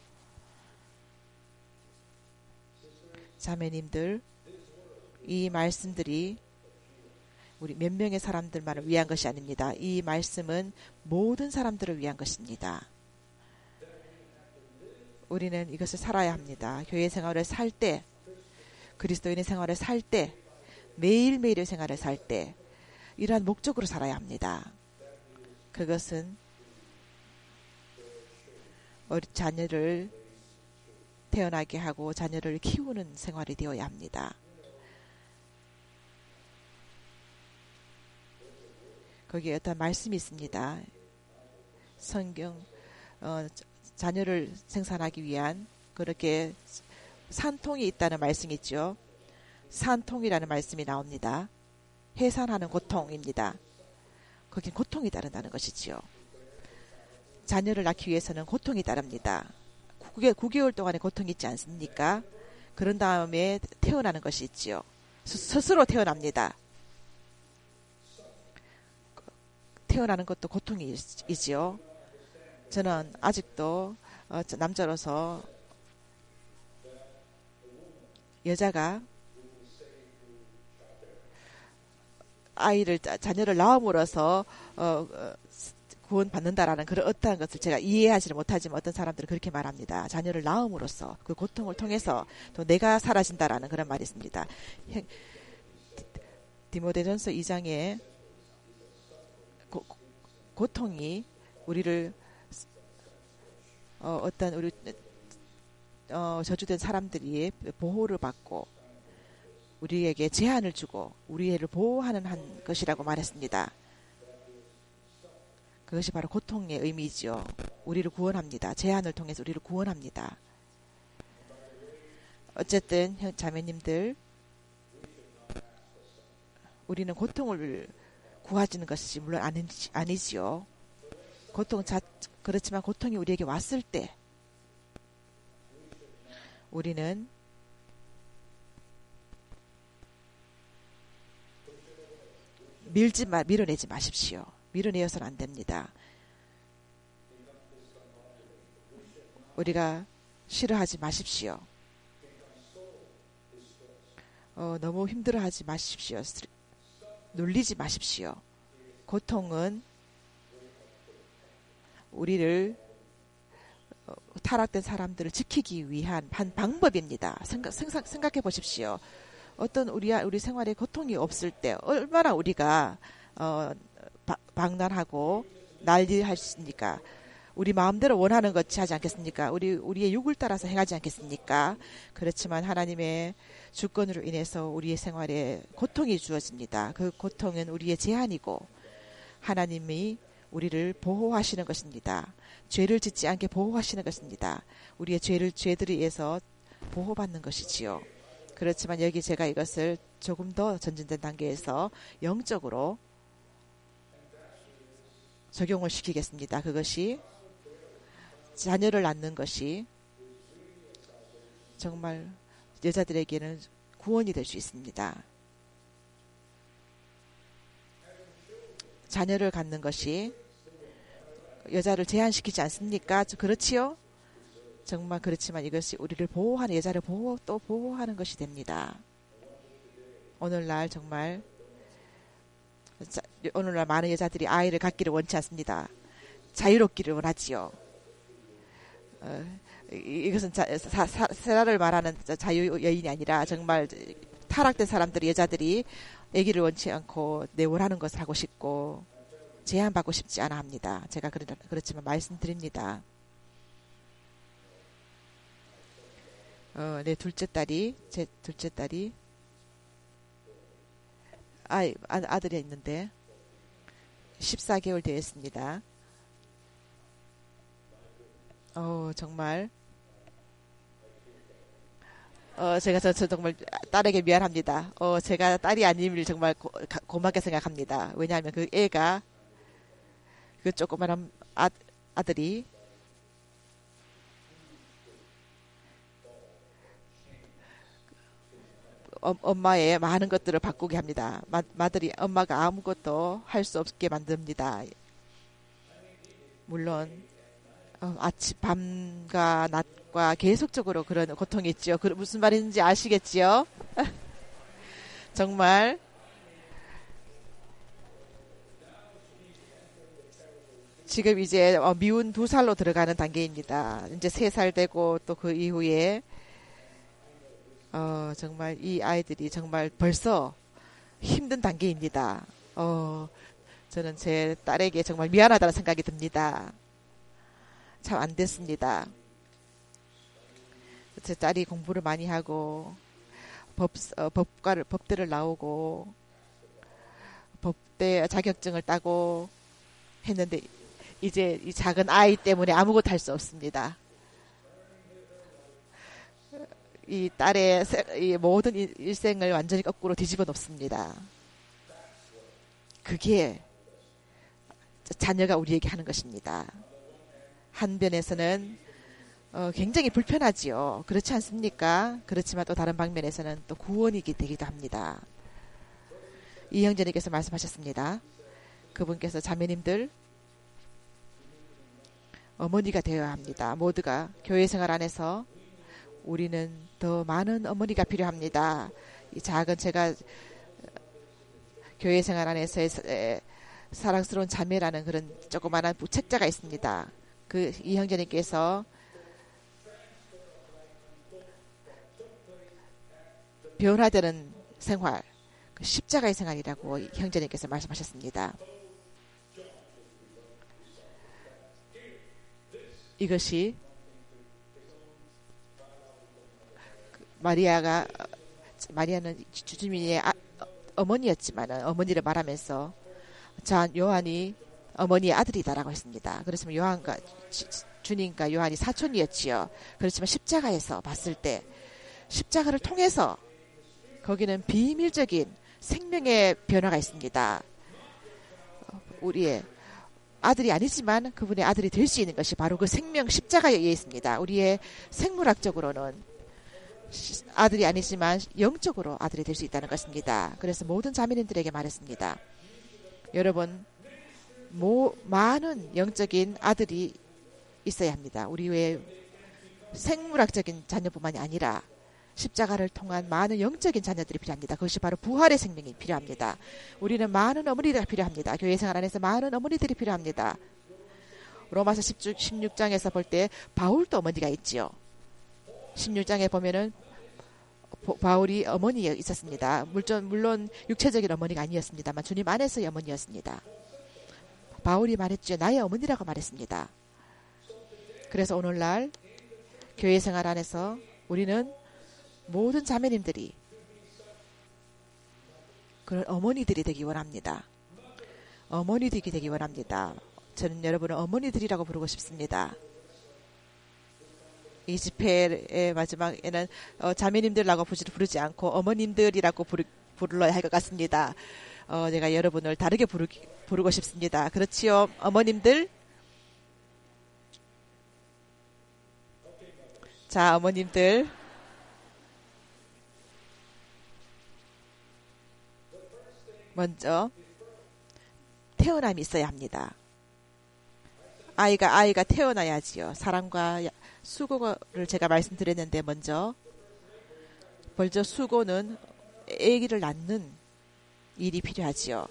자매님들, 이 말씀들이 우리 몇 명의 사람들만을 위한 것이 아닙니다. 이 말씀은 모든 사람들을 위한 것입니다. 우리는 이것을 살아야 합니다. 교회 생활을 살 때, 그리스도인의 생활을 살 때, 매일매일의 생활을 살 때 이러한 목적으로 살아야 합니다. 그것은 자녀를 태어나게 하고 자녀를 키우는 생활이 되어야 합니다. 거기에 어떤 말씀이 있습니다. 성경 자녀를 생산하기 위한 그렇게 산통이 있다는 말씀이 있죠. 산통이라는 말씀이 나옵니다. 해산하는 고통입니다. 거긴 고통이 따른다는 것이지요. 자녀를 낳기 위해서는 고통이 따릅니다. 9개월 동안의 고통이 있지 않습니까? 그런 다음에 태어나는 것이 있지요. 스스로 태어납니다. 태어나는 것도 고통이지요. 저는 아직도 남자로서 여자가 자녀를 낳음으로써 구원받는다라는 그런 어떠한 것을 제가 이해하지를 못하지만 어떤 사람들은 그렇게 말합니다. 자녀를 낳음으로써 그 고통을 통해서 또 내가 사라진다라는 그런 말이 있습니다. 디모데전서 2장에 고통이 우리를 어떤 우리 저주된 사람들이 보호를 받고 우리에게 제한을 주고 우리를 보호하는 한 것이라고 말했습니다. 그것이 바로 고통의 의미지요. 우리를 구원합니다. 제한을 통해서 우리를 구원합니다. 어쨌든 자매님들, 우리는 고통을 구하지는 것이 물론 아니지요. 그렇지만 고통이 우리에게 왔을 때 우리는 밀어내지 마십시오. 밀어내어서는 안 됩니다. 우리가 싫어하지 마십시오. 너무 힘들어하지 마십시오. 놀리지 마십시오. 고통은 우리를 타락된 사람들을 지키기 위한 한 방법입니다. 생각해 보십시오. 어떤 우리 생활에 고통이 없을 때 얼마나 우리가 방난하고 난리하십니까? 우리 마음대로 원하는 것이 하지 않겠습니까? 우리의 육을 따라서 행하지 않겠습니까? 그렇지만 하나님의 주권으로 인해서 우리의 생활에 고통이 주어집니다. 그 고통은 우리의 제한이고 하나님이 우리를 보호하시는 것입니다. 죄를 짓지 않게 보호하시는 것입니다. 우리의 죄들에 의해서 보호받는 것이지요. 그렇지만 여기 제가 이것을 조금 더 전진된 단계에서 영적으로 적용을 시키겠습니다. 그것이 자녀를 낳는 것이 정말 여자들에게는 구원이 될 수 있습니다. 자녀를 갖는 것이 여자를 제한시키지 않습니까? 그렇지요? 정말 그렇지만 이것이 우리를 보호하는, 여자를 또 보호하는 것이 됩니다. 오늘날 많은 여자들이 아이를 갖기를 원치 않습니다. 자유롭기를 원하지요. 이것은 세라를 말하는 자유 여인이 아니라 정말 타락된 사람들이, 여자들이 아기를 원치 않고 내 원하는 것을 하고 싶고 제한받고 싶지 않아 합니다. 제가 그렇지만 말씀드립니다. 제 둘째 딸이 아들이 있는데 14개월 되었습니다. 정말 제가 저 정말 딸에게 미안합니다. 제가 딸이 아님을 정말 고맙게 생각합니다. 왜냐하면 그 애가 그 조그만한 아들이 엄마의 많은 것들을 바꾸게 합니다. 엄마가 아무것도 할 수 없게 만듭니다. 물론 밤과 낮과 계속적으로 그런 고통이 있죠. 무슨 말인지 아시겠지요? 정말 지금 이제 미운 2살로 들어가는 단계입니다. 이제 3살 되고 또 그 이후에 정말 이 아이들이 정말 벌써 힘든 단계입니다. 저는 제 딸에게 정말 미안하다는 생각이 듭니다. 참 안 됐습니다. 제 딸이 공부를 많이 하고 법대를 나오고 법대 자격증을 따고 했는데 이제 이 작은 아이 때문에 아무것도 할 수 없습니다. 이 딸의 이 모든 일생을 완전히 거꾸로 뒤집어 놓습니다. 그게 자녀가 우리에게 하는 것입니다. 한편에서는 굉장히 불편하지요. 그렇지 않습니까? 그렇지만 또 다른 방면에서는 또 구원이 되기도 합니다. 이 형제님께서 말씀하셨습니다. 그분께서 자매님들 어머니가 되어야 합니다. 모두가 교회 생활 안에서 우리는 더 많은 어머니가 필요합니다. 이 작은 제가 교회 생활 안에서 사랑스러운 자매라는 그런 조그마한 책자가 있습니다. 이 형제님께서 변화되는 생활, 십자가의 생활이라고 형제님께서 말씀하셨습니다. 이것이 마리아는 주주민의 어머니였지만 어머니를 말하면서 요한이 어머니의 아들이다라고 했습니다. 그렇지만 주님과 요한이 사촌이었지요. 그렇지만 십자가에서 봤을 때 십자가를 통해서 거기는 비밀적인 생명의 변화가 있습니다. 우리의 아들이 아니지만 그분의 아들이 될 수 있는 것이 바로 그 생명 십자가에 의해 있습니다. 우리의 생물학적으로는 아들이 아니지만 영적으로 아들이 될 수 있다는 것입니다. 그래서 모든 자매님들에게 말했습니다. 여러분, 많은 영적인 아들이 있어야 합니다. 우리의 생물학적인 자녀뿐만이 아니라 십자가를 통한 많은 영적인 자녀들이 필요합니다. 그것이 바로 부활의 생명이 필요합니다. 우리는 많은 어머니들이 필요합니다. 교회 생활 안에서 많은 어머니들이 필요합니다. 로마서 16장에서 볼 때 바울도 어머니가 있지요. 16장에 보면은 바울이 어머니가 있었습니다. 물론 육체적인 어머니가 아니었습니다만 주님 안에서의 어머니였습니다. 바울이 말했죠. 나의 어머니라고 말했습니다. 그래서 오늘날 교회 생활 안에서 우리는 모든 자매님들이 그런 어머니들이 되기 원합니다. 어머니들이 되기 원합니다. 저는 여러분을 어머니들이라고 부르고 싶습니다. 이 집회의 마지막에는 자매님들이라고 부르지 않고 어머님들이라고 부르러야 할 것 같습니다. 제가 여러분을 다르게 부르고 싶습니다. 그렇지요, 어머님들? 자, 어머님들. 먼저 태어남이 있어야 합니다. 아이가 태어나야지요. 사랑과 수고를 제가 말씀드렸는데 먼저 수고는 아기를 낳는 일이 필요하지요.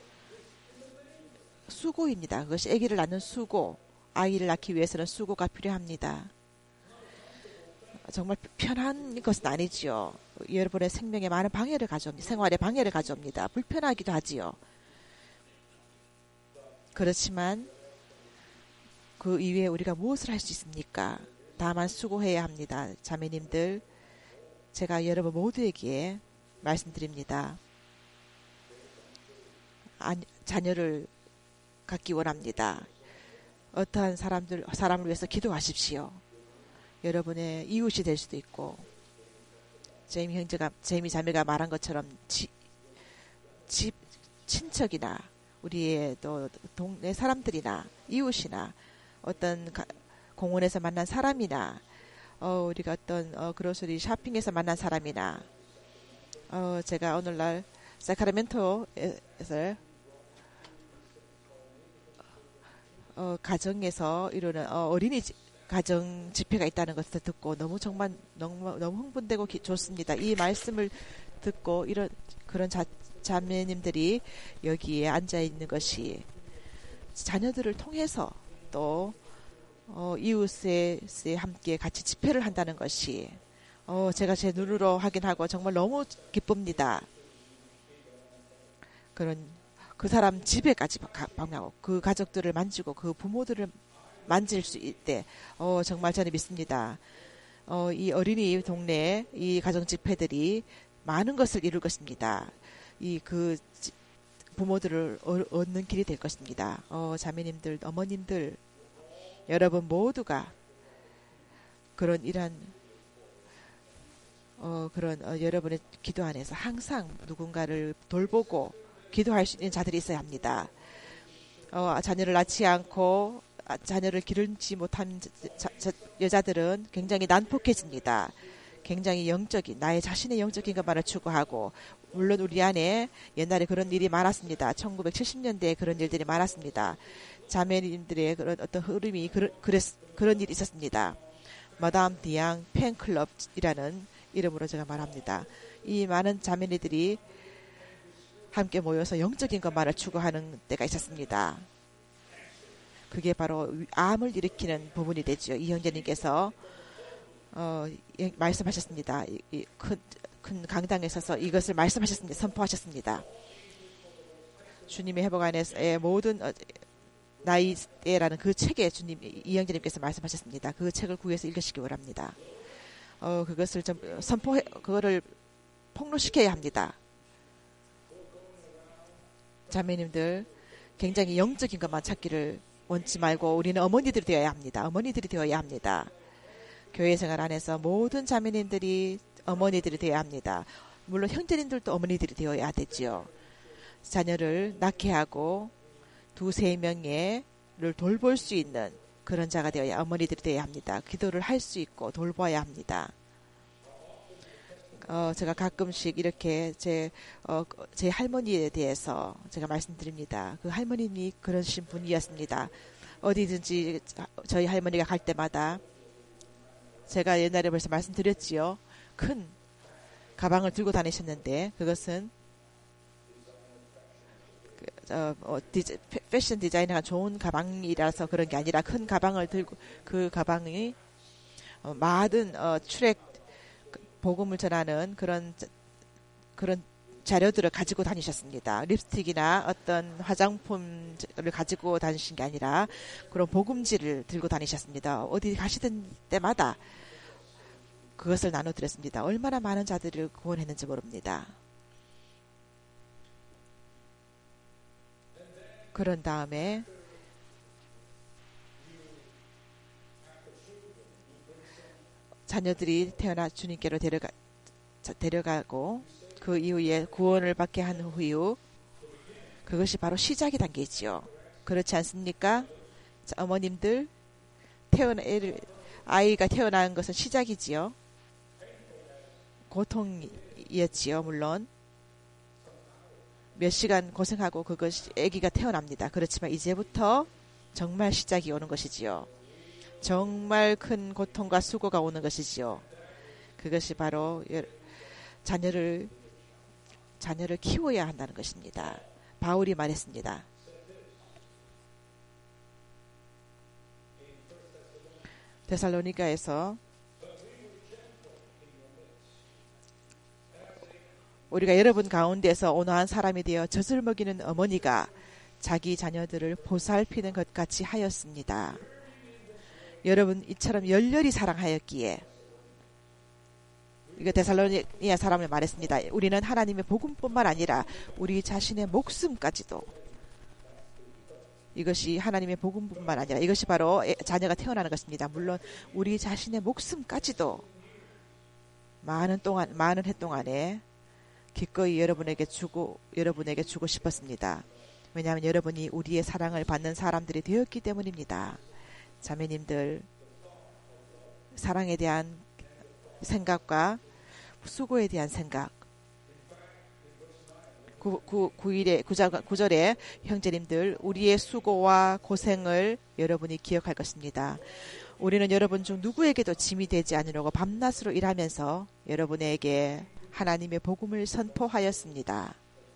수고입니다. 그것이 아기를 낳는 수고, 아이를 낳기 위해서는 수고가 필요합니다. 정말 편한 것은 아니지요. 여러분의 생명에 많은 방해를 가져옵니다. 생활에 방해를 가져옵니다. 불편하기도 하지요. 그렇지만 그 이외에 우리가 무엇을 할 수 있습니까? 다만 수고해야 합니다. 자매님들, 제가 여러분 모두에게 말씀드립니다. 자녀를 갖기 원합니다. 어떠한 사람을 위해서 기도하십시오. 여러분의 이웃이 될 수도 있고, 제이미 자매가 말한 것처럼 친척이나 우리의 또 동네 사람들이나 이웃이나 어떤 공원에서 만난 사람이나 우리가 어떤 그로서리 쇼핑에서 만난 사람이나 제가 오늘날 사크라멘토에서 가정에서 이루는 어린이 가정 집회가 있다는 것을 듣고 정말 너무 흥분되고 좋습니다. 이 말씀을 듣고 그런 자매님들이 여기에 앉아 있는 것이 자녀들을 통해서 또 이웃에 함께 같이 집회를 한다는 것이 제가 제 눈으로 확인하고 정말 너무 기쁩니다. 그 사람 집에까지 방문하고 그 가족들을 만지고 그 부모들을 만질 수 있대. 정말 저는 믿습니다. 이 어린이 동네 이 가정 집회들이 많은 것을 이룰 것입니다. 그 부모들을 얻는 길이 될 것입니다. 자매님들, 어머님들, 여러분 모두가 그런 여러분의 기도 안에서 항상 누군가를 돌보고 기도할 수 있는 자들이 있어야 합니다. 자녀를 낳지 않고 자녀를 기르지 못한 여자들은 굉장히 난폭해집니다. 굉장히 나의 자신의 영적인 것만을 추구하고, 물론 우리 안에 옛날에 그런 일이 많았습니다. 1970년대에 그런 일들이 많았습니다. 자매님들의 그런 어떤 흐름이 그런 일이 있었습니다. 마담 디앙 팬클럽이라는 이름으로 제가 말합니다. 이 많은 자매들이 함께 모여서 영적인 것만을 추구하는 때가 있었습니다. 그게 바로 암을 일으키는 부분이 되죠. 이 형제님께서 말씀하셨습니다. 큰 강당에 서서 이것을 말씀하셨습니다. 선포하셨습니다. 주님의 회복 안에서의 모든 나이대라는 그 책에 주님 이 형제님께서 말씀하셨습니다. 그 책을 구해서 읽으시기 바랍니다. 그것을 좀 그거를 폭로시켜야 합니다. 자매님들 굉장히 영적인 것만 찾기를 원치 말고 우리는 어머니들이 되어야 합니다. 어머니들이 되어야 합니다. 교회 생활 안에서 모든 자매님들이 어머니들이 되어야 합니다. 물론 형제님들도 어머니들이 되어야 되지요. 자녀를 낳게 하고 2-3명을 돌볼 수 있는 그런 자가 되어야 어머니들이 되어야 합니다. 기도를 할 수 있고 돌봐야 합니다. 제가 가끔씩 이렇게 제 할머니에 대해서 제가 말씀드립니다. 그 할머님이 그러신 분이었습니다. 어디든지 저희 할머니가 갈 때마다 제가 옛날에 벌써 말씀드렸지요. 큰 가방을 들고 다니셨는데 그것은 패션 디자이너가 좋은 가방이라서 그런 게 아니라 큰 가방을 들고 그 가방이 많은 출액 복음을 전하는 그런 자료들을 가지고 다니셨습니다. 립스틱이나 어떤 화장품을 가지고 다니신 게 아니라 그런 복음지를 들고 다니셨습니다. 어디 가시던 때마다 그것을 나눠드렸습니다. 얼마나 많은 자들을 구원했는지 모릅니다. 그런 다음에 자녀들이 태어나 주님께로 데려가고 그 이후에 구원을 받게 한 후유 그것이 바로 시작의 단계이지요. 그렇지 않습니까? 자, 어머님들 아이가 태어난 것은 시작이지요. 고통이었지요. 물론 몇 시간 고생하고 그것이 아기가 태어납니다. 그렇지만 이제부터 정말 시작이 오는 것이지요. 정말 큰 고통과 수고가 오는 것이지요. 그것이 바로 자녀를 키워야 한다는 것입니다. 바울이 말했습니다. 데살로니가에서 우리가 여러분 가운데서 온화한 사람이 되어 젖을 먹이는 어머니가 자기 자녀들을 보살피는 것 같이 하였습니다. 여러분 이처럼 열렬히 사랑하였기에 이거 데살로니가 사람을 말했습니다. 우리는 하나님의 복음뿐만 아니라 우리 자신의 목숨까지도 이것이 하나님의 복음뿐만 아니라 이것이 바로 자녀가 태어나는 것입니다. 물론 우리 자신의 목숨까지도 많은 해 동안에 기꺼이 여러분에게 주고 싶었습니다. 왜냐하면 여러분이 우리의 사랑을 받는 사람들이 되었기 때문입니다. 자매님들 사랑에 대한 생각과 수고에 대한 생각 9절에 형제님들 우리의 수고와 고생을 여러분이 기억할 것입니다. 우리는 여러분 중 누구에게도 짐이 되지 않으려고 밤낮으로 일하면서 여러분에게 하나님의 복음을 선포하였습니다.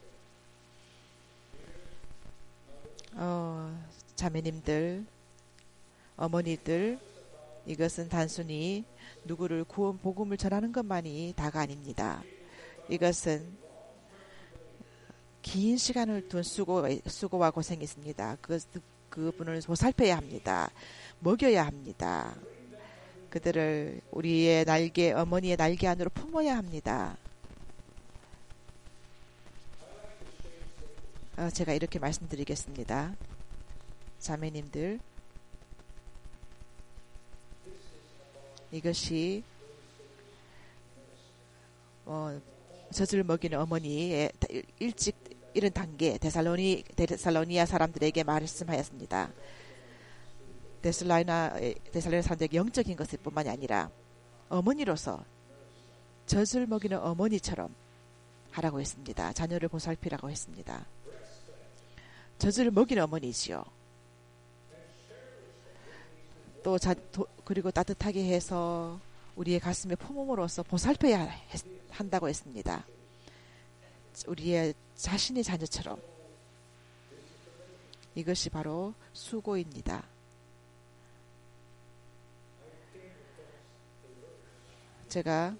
자매님들 어머니들 이것은 단순히 누구를 구원 복음을 전하는 것만이 다가 아닙니다. 이것은 긴 시간을 둔 수고와 고생이 있습니다. 그분을 보살펴야 합니다. 먹여야 합니다. 그들을 우리의 어머니의 날개 안으로 품어야 합니다. 제가 이렇게 말씀드리겠습니다. 자매님들 이것이 젖을 먹이는 어머니의 일찍 이른 단계 데살로니아 사람들에게 말씀하였습니다. 데살로니아 사람들에게 영적인 것일 뿐만이 아니라 어머니로서 젖을 먹이는 어머니처럼 하라고 했습니다. 자녀를 보살피라고 했습니다. 젖을 먹이는 어머니지요. 또 그리고 따뜻하게 해서 우리의 가슴에 품음으로써 보살펴야 한다고 했습니다. 우리의 자신의 자녀처럼. 이것이 바로 수고입니다. 제가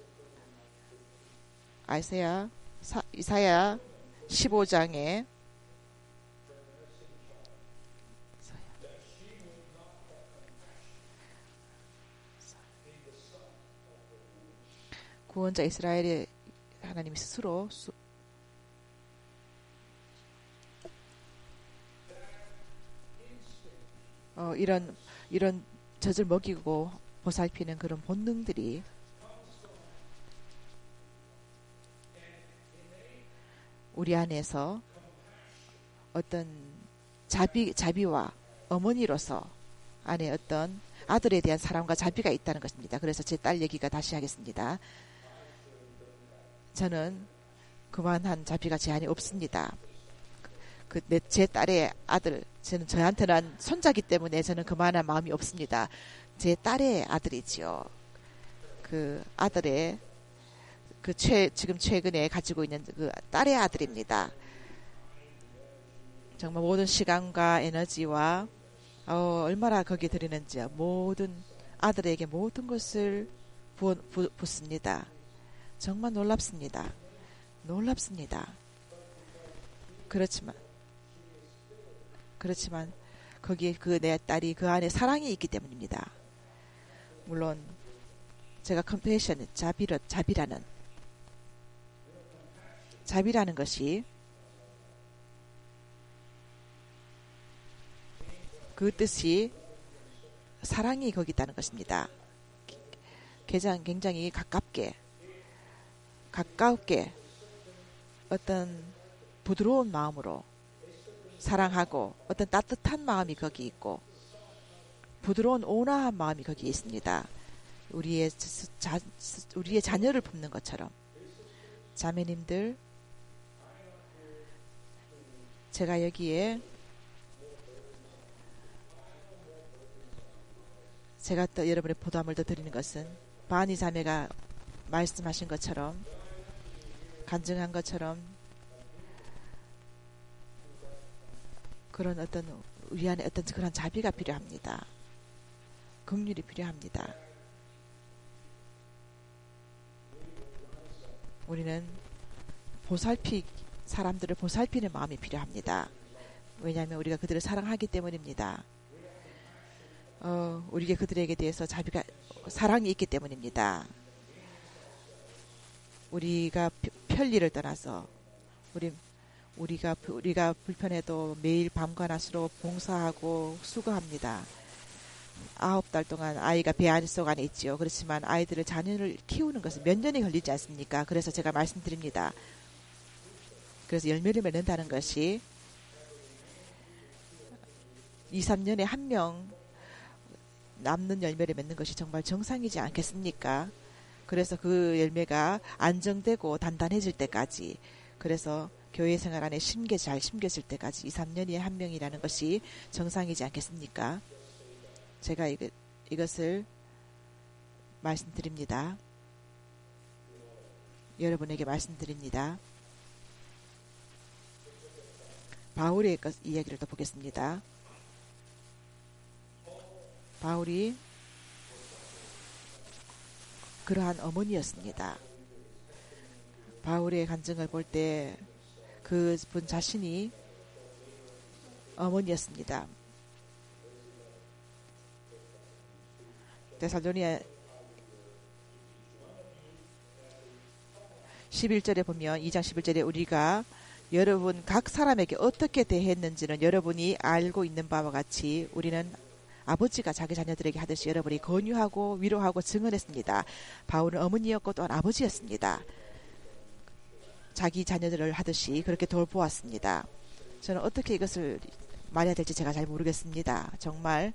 이사야 15장에 구원자 이스라엘의 하나님이 스스로 이런 젖을 먹이고 보살피는 그런 본능들이 우리 안에서 어떤 자비와 어머니로서 안에 어떤 아들에 대한 사랑과 자비가 있다는 것입니다. 그래서 제 딸 얘기가 다시 하겠습니다. 저는 그만한 자비가 제 안에 없습니다. 제 딸의 아들, 저한테는 손자기 때문에 저는 그만한 마음이 없습니다. 제 딸의 아들이지요. 그 아들의 지금 최근에 가지고 있는 그 딸의 아들입니다. 정말 모든 시간과 에너지와 얼마나 거기에 드리는지요. 모든 아들에게 모든 것을 붓습니다. 정말 놀랍습니다. 그렇지만 거기에 내 딸이 그 안에 사랑이 있기 때문입니다. 물론 제가 컴패션, 자비라는 것이 그 뜻이 사랑이 거기 있다는 것입니다. 굉장히 가깝게 어떤 부드러운 마음으로 사랑하고 어떤 따뜻한 마음이 거기 있고 부드러운 온화한 마음이 거기 있습니다. 우리의 자녀를 품는 것처럼. 자매님들, 제가 여기에 제가 또 여러분의 포도함을 더 드리는 것은 바니 자매가 말씀하신 것처럼 간증한 것처럼 그런 어떤 우리 안에 어떤 그런 자비가 필요합니다. 긍휼이 필요합니다. 우리는 사람들을 보살피는 마음이 필요합니다. 왜냐하면 우리가 그들을 사랑하기 때문입니다. 우리에게 그들에게 대해서 사랑이 있기 때문입니다. 우리가 편리를 떠나서 우리가 불편해도 매일 밤과 낮으로 봉사하고 수고합니다. 9달 동안 아이가 배 안속 안에 있지요. 그렇지만 자녀를 키우는 것은 몇 년이 걸리지 않습니까? 그래서 제가 말씀드립니다. 그래서 열매를 맺는다는 것이 2, 3년에 한 명 남는 열매를 맺는 것이 정말 정상이지 않겠습니까? 그래서 그 열매가 안정되고 단단해질 때까지, 그래서 교회 생활 안에 잘 심겨질 때까지 2, 3년에 한 명이라는 것이 정상이지 않겠습니까? 제가 이것을 말씀드립니다. 여러분에게 말씀드립니다. 바울의 이야기를 또 보겠습니다. 바울이 그러한 어머니였습니다. 바울의 간증을 볼 때 그분 자신이 어머니였습니다. 데살로니가 11절에 보면 2장 11절에 우리가 여러분 각 사람에게 어떻게 대했는지는 여러분이 알고 있는 바와 같이 우리는 아버지가 자기 자녀들에게 하듯이 여러분이 권유하고 위로하고 증언했습니다. 바울은 어머니였고 또한 아버지였습니다. 자기 자녀들을 하듯이 그렇게 돌보았습니다. 저는 어떻게 이것을 말해야 될지 제가 잘 모르겠습니다. 정말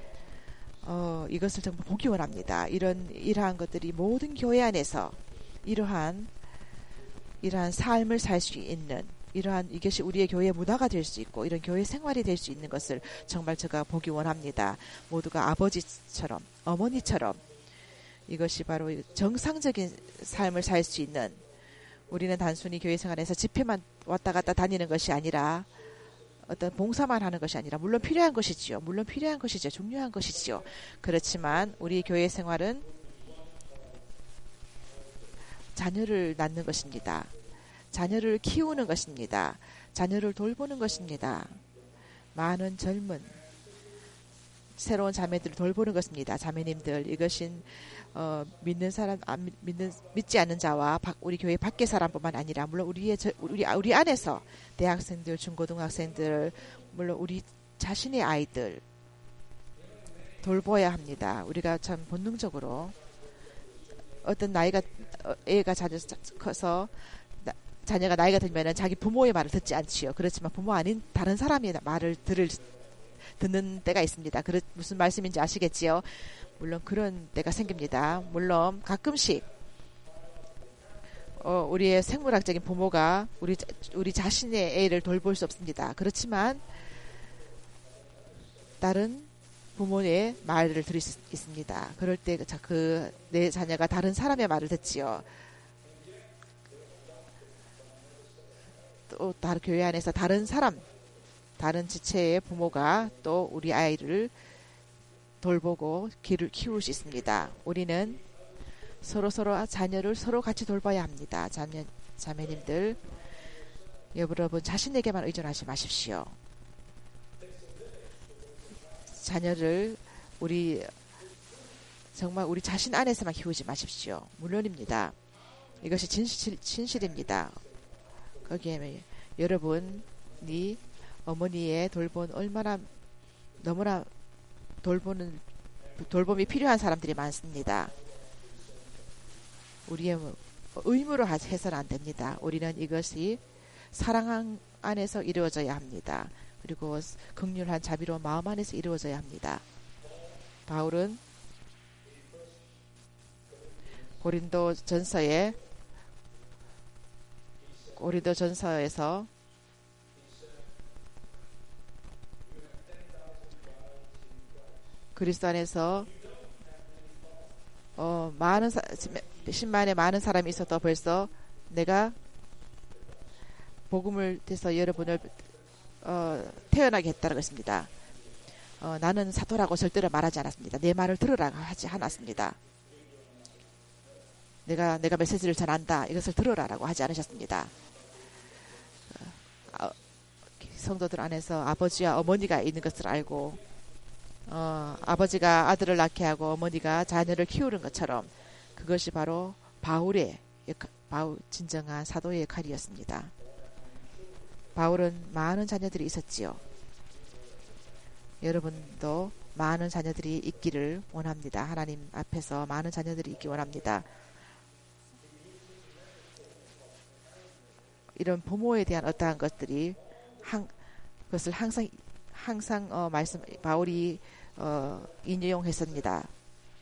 이것을 정말 보기 원합니다. 이러한 것들이 모든 교회 안에서 이러한 삶을 살 수 있는 이것이 우리의 교회 문화가 될 수 있고 이런 교회 생활이 될 수 있는 것을 정말 제가 보기 원합니다. 모두가 아버지처럼 어머니처럼 이것이 바로 정상적인 삶을 살 수 있는 우리는 단순히 교회 생활에서 집회만 왔다 갔다 다니는 것이 아니라 어떤 봉사만 하는 것이 아니라 물론 필요한 것이지요. 물론 필요한 것이죠. 중요한 것이지요. 그렇지만 우리 교회 생활은 자녀를 낳는 것입니다. 자녀를 키우는 것입니다. 자녀를 돌보는 것입니다. 많은 젊은 새로운 자매들을 돌보는 것입니다. 자매님들, 이것은 믿는 사람, 믿지 않는 자와 우리 교회 밖의 사람뿐만 아니라 물론 우리 안에서 대학생들, 중고등학생들, 물론 우리 자신의 아이들 돌봐야 합니다. 우리가 참 본능적으로 어떤 애가 커서 자녀가 나이가 들면은 자기 부모의 말을 듣지 않지요. 그렇지만 부모 아닌 다른 사람의 말을 듣는 때가 있습니다. 무슨 말씀인지 아시겠지요? 물론 그런 때가 생깁니다. 물론 가끔씩 우리의 생물학적인 부모가 우리 자신의 애를 돌볼 수 없습니다. 그렇지만 다른 부모의 말을 들을 수 있습니다. 그럴 때 내 자녀가 다른 사람의 말을 듣지요. 또 다른 교회 안에서 다른 지체의 부모가 또 우리 아이를 돌보고 키울 수 있습니다. 우리는 서로 자녀를 서로 같이 돌봐야 합니다. 자매님들, 여러분 자신에게만 의존하지 마십시오. 자녀를 정말 우리 자신 안에서만 키우지 마십시오. 물론입니다. 이것이 진실입니다. 거기에 여러분이 어머니의 너무나 돌봄이 필요한 사람들이 많습니다. 우리의 의무로 해서는 안 됩니다. 우리는 이것이 사랑 안에서 이루어져야 합니다. 그리고 긍휼한 자비로운 마음 안에서 이루어져야 합니다. 바울은 고린도전서에서 그리스도 안에서 10만의 많은 사람이 있어도 벌써 내가 복음을 대해서 여러분을 태어나게 했다는 것입니다. 나는 사도라고 절대로 말하지 않았습니다. 내 말을 들으라고 하지 않았습니다. 내가 메시지를 전한다. 이것을 들으라라고 하지 않으셨습니다. 성도들 안에서 아버지와 어머니가 있는 것을 알고 아버지가 아들을 낳게 하고 어머니가 자녀를 키우는 것처럼 그것이 바로 바울의 진정한 사도의 역할이었습니다. 바울은 많은 자녀들이 있었지요. 여러분도 많은 자녀들이 있기를 원합니다. 하나님 앞에서 많은 자녀들이 있기 원합니다. 이런 부모에 대한 어떠한 것들이 그것을 항상 바울이 인용했습니다.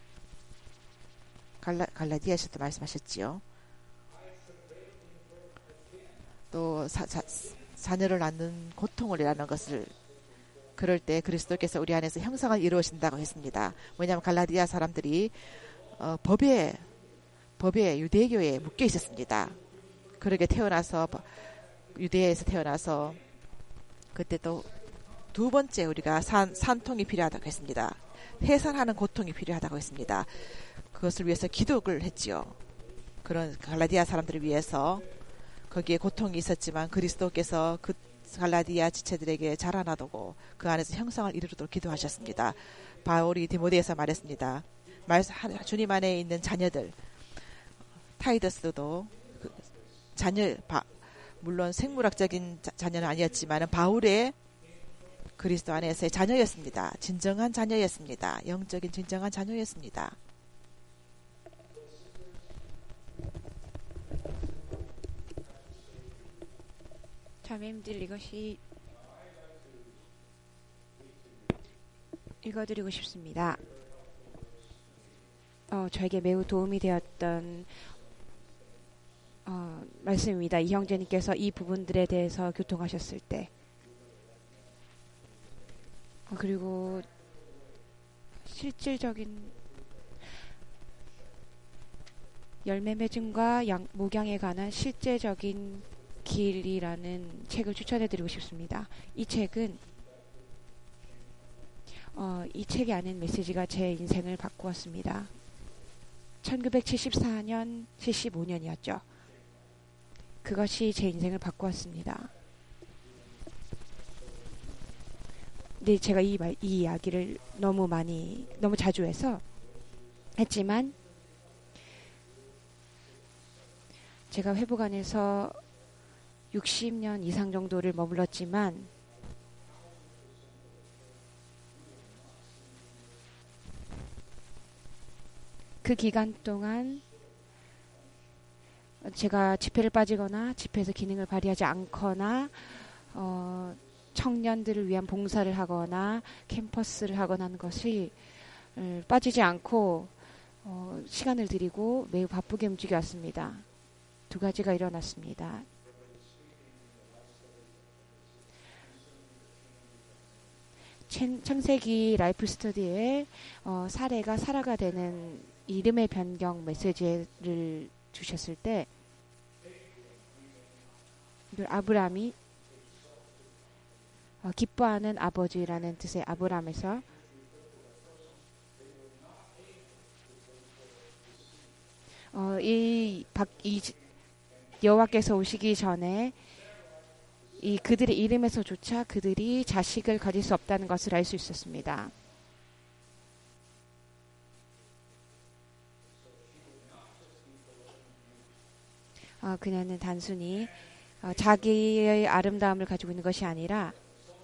갈라디아서도 말씀하셨지요. 또 자녀를 낳는 고통을 이라는 것을 그럴 때 그리스도께서 우리 안에서 형상을 이루어진다고 했습니다. 왜냐하면 갈라디아 사람들이 법에 유대교에 묶여 있었습니다. 그렇게 유대에서 태어나서 그때 또 두 번째 우리가 산통이 필요하다고 했습니다. 해산하는 고통이 필요하다고 했습니다. 그것을 위해서 기도를 했지요. 그런 갈라디아 사람들을 위해서 거기에 고통이 있었지만 그리스도께서 그 갈라디아 지체들에게 자라나도록 그 안에서 형상을 이루도록 기도하셨습니다. 바울이 디모데에서 말했습니다. 주님 안에 있는 자녀들, 타이더스도 물론 생물학적인 자녀는 아니었지만 바울의 그리스도 안에서의 자녀였습니다. 진정한 자녀였습니다. 영적인 진정한 자녀였습니다. 자매님들, 이것이 읽어드리고 싶습니다. 저에게 매우 도움이 되었던 말씀입니다. 이 형제님께서 이 부분들에 대해서 교통하셨을 때 그리고 실질적인 열매 맺음과 목양에 관한 실제적인 길이라는 책을 추천해드리고 싶습니다. 이 책은 이 책에 아는 메시지가 제 인생을 바꾸었습니다. 1974년, 75년이었죠. 그것이 제 인생을 바꾸었습니다. 근데 제가 이 이야기를 너무 자주 했지만, 제가 회복 안에서 60년 이상 정도를 머물렀지만, 그 기간 동안 제가 집회를 빠지거나 집회에서 기능을 발휘하지 않거나 청년들을 위한 봉사를 하거나 캠퍼스를 하거나 하는 것이 빠지지 않고 시간을 들이고 매우 바쁘게 움직여왔습니다. 두 가지가 일어났습니다. 창세기 라이프 스터디에 사례가 사라가 되는 이름의 변경 메시지를 주셨을 때 아브라함이 기뻐하는 아버지라는 뜻의 아브라함에서 이 여호와께서 오시기 전에 이 그들의 이름에서조차 그들이 자식을 가질 수 없다는 것을 알 수 있었습니다. 그녀는 단순히 자기의 아름다움을 가지고 있는 것이 아니라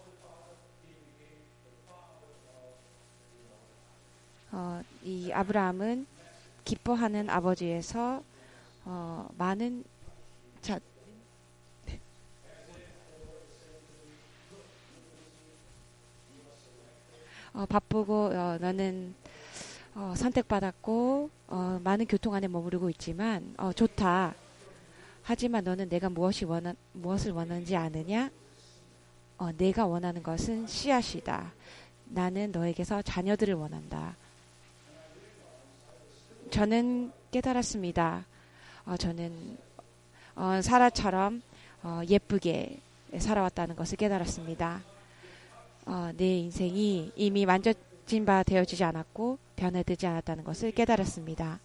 이 아브라함은 기뻐하는 아버지에서 많은 바쁘고 너는 선택받았고 많은 교통 안에 머무르고 있지만 좋다. 하지만 너는 내가 무엇을 원하는지 아느냐? 내가 원하는 것은 씨앗이다. 나는 너에게서 자녀들을 원한다. 저는 깨달았습니다. 저는 사라처럼 예쁘게 살아왔다는 것을 깨달았습니다. 내 인생이 이미 만져진 바 되어지지 않았고 변화되지 않았다는 것을 깨달았습니다.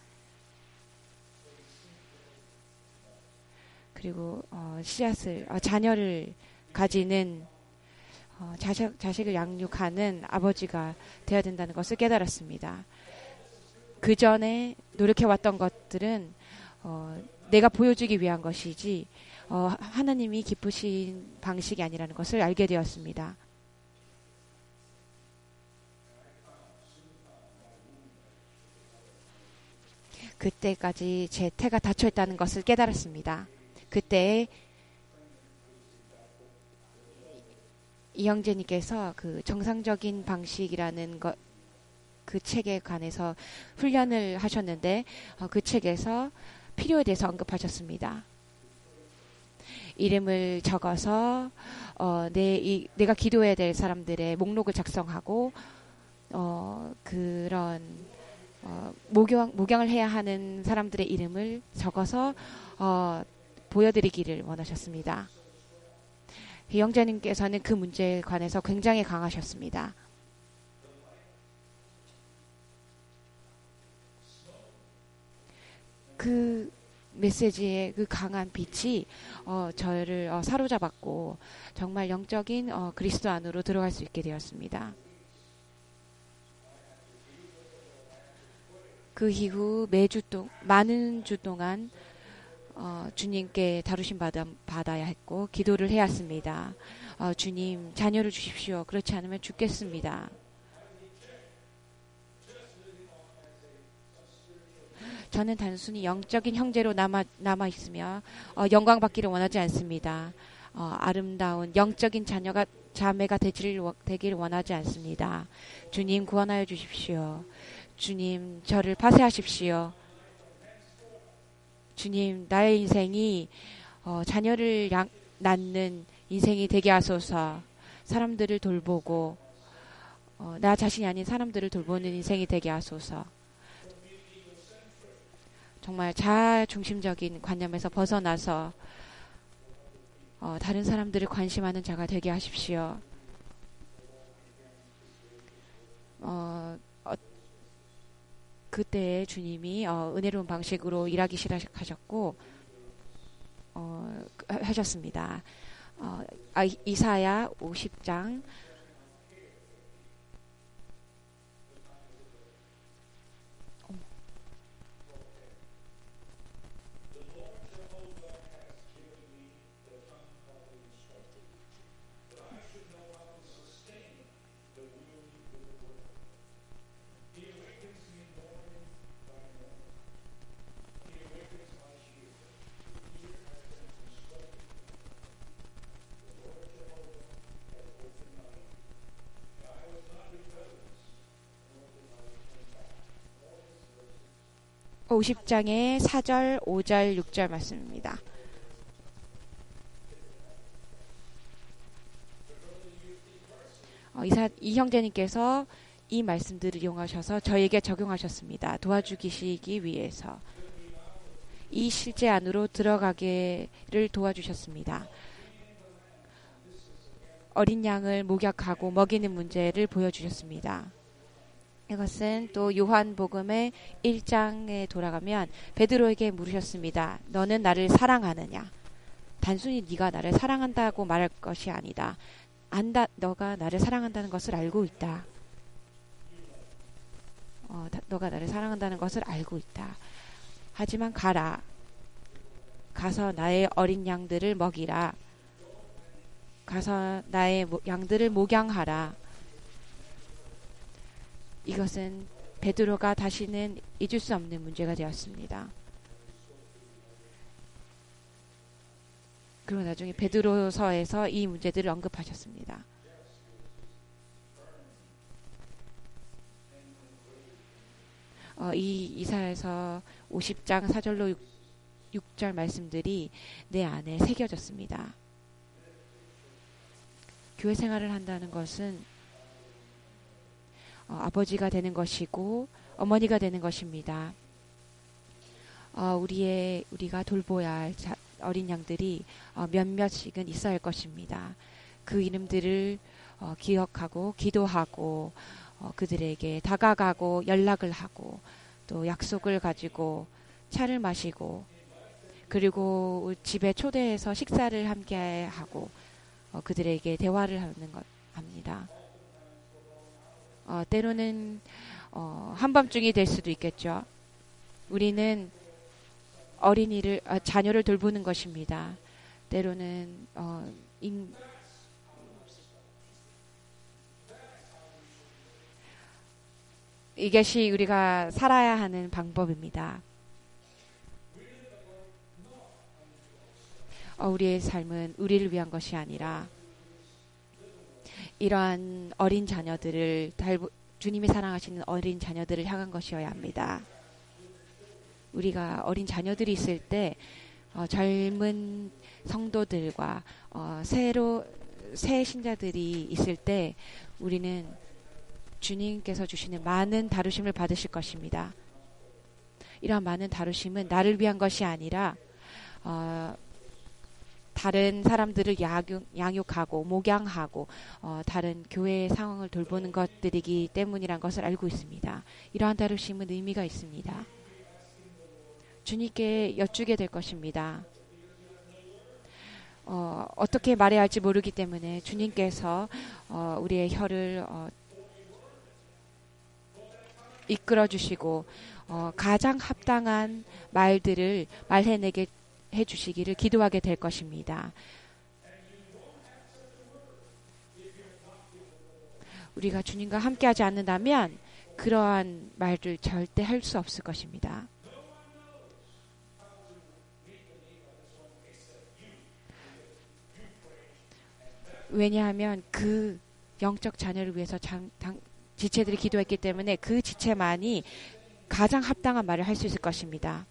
그리고 씨앗을 자녀를 가지는 자식을 양육하는 아버지가 되어야 된다는 것을 깨달았습니다. 그 전에 노력해왔던 것들은 내가 보여주기 위한 것이지 하나님이 기쁘신 방식이 아니라는 것을 알게 되었습니다. 그때까지 제 태가 닫혀있다는 것을 깨달았습니다. 그때 이영재님께서 그 정상적인 방식이라는 그 책에 관해서 훈련을 하셨는데 그 책에서 필요에 대해서 언급하셨습니다. 이름을 적어서 내가 기도해야 될 사람들의 목록을 작성하고 그런 목양을 해야 하는 사람들의 이름을 적어서 보여드리기를 원하셨습니다. 영재님께서는 그 문제에 관해서 굉장히 강하셨습니다. 그 메시지의 그 강한 빛이 저를 사로잡았고 정말 영적인 그리스도 안으로 들어갈 수 있게 되었습니다. 그 이후 많은 주 동안 주님께 다루심 받아야 했고 기도를 해야 했습니다. 주님 자녀를 주십시오. 그렇지 않으면 죽겠습니다. 저는 단순히 영적인 형제로 남아 있으며 영광 받기를 원하지 않습니다. 아름다운 영적인 자매가 되기를 원하지 않습니다. 주님 구원하여 주십시오. 주님 저를 파쇄하십시오. 주님 나의 인생이 자녀를 낳는 인생이 되게 하소서. 사람들을 돌보고 나 자신이 아닌 사람들을 돌보는 인생이 되게 하소서. 정말 자아중심적인 관념에서 벗어나서 다른 사람들을 관심하는 자가 되게 하십시오. 그때 주님이 은혜로운 방식으로 일하기 시작하셨고 하셨습니다. 이사야 50장 50장의 4절, 5절, 6절 말씀입니다. 이 형제님께서 이 말씀들을 이용하셔서 저에게 적용하셨습니다. 도와주시기 위해서. 이 실제 안으로 들어가기를 도와주셨습니다. 어린 양을 목약하고 먹이는 문제를 보여주셨습니다. 이것은 또 요한복음의 1장에 돌아가면 베드로에게 물으셨습니다. 너는 나를 사랑하느냐? 단순히 네가 나를 사랑한다고 말할 것이 아니다. 너가 나를 사랑한다는 것을 알고 있다. 너가 나를 사랑한다는 것을 알고 있다. 하지만 가라. 가서 나의 어린 양들을 먹이라. 가서 나의 양들을 목양하라. 이것은 베드로가 다시는 잊을 수 없는 문제가 되었습니다. 그리고 나중에 베드로서에서 이 문제들을 언급하셨습니다. 이 이사야서 50장 4절로 6절 말씀들이 내 안에 새겨졌습니다. 교회 생활을 한다는 것은 아버지가 되는 것이고 어머니가 되는 것입니다. 우리가 돌보아야 할 어린 양들이 몇몇씩은 있어야 할 것입니다. 그 이름들을 기억하고 기도하고 그들에게 다가가고 연락을 하고 또 약속을 가지고 차를 마시고 그리고 집에 초대해서 식사를 함께 하고 그들에게 대화를 하는 것 합니다. 때로는 한밤중이 될 수도 있겠죠. 우리는 자녀를 돌보는 것입니다. 때로는 이것이 우리가 살아야 하는 방법입니다. 우리의 삶은 우리를 위한 것이 아니라 이러한 어린 자녀들을 주님이 사랑하시는 어린 자녀들을 향한 것이어야 합니다. 우리가 어린 자녀들이 있을 때 젊은 성도들과 새 신자들이 있을 때 우리는 주님께서 주시는 많은 다루심을 받으실 것입니다. 이러한 많은 다루심은 나를 위한 것이 아니라 다른 사람들을 양육하고 목양하고 다른 교회의 상황을 돌보는 것들이기 때문이란 것을 알고 있습니다. 이러한 다루심은 의미가 있습니다. 주님께 여쭈게 될 것입니다. 어떻게 말해야 할지 모르기 때문에 주님께서 우리의 혀를 이끌어 주시고 가장 합당한 말들을 말해내게 해주시기를 기도하게 될 것입니다. 우리가 주님과 함께하지 않는다면 그러한 말을 절대 할 수 없을 것입니다. 왜냐하면 그 영적 자녀를 위해서 지체들이 기도했기 때문에 그 지체만이 가장 합당한 말을 할 수 있을 것입니다.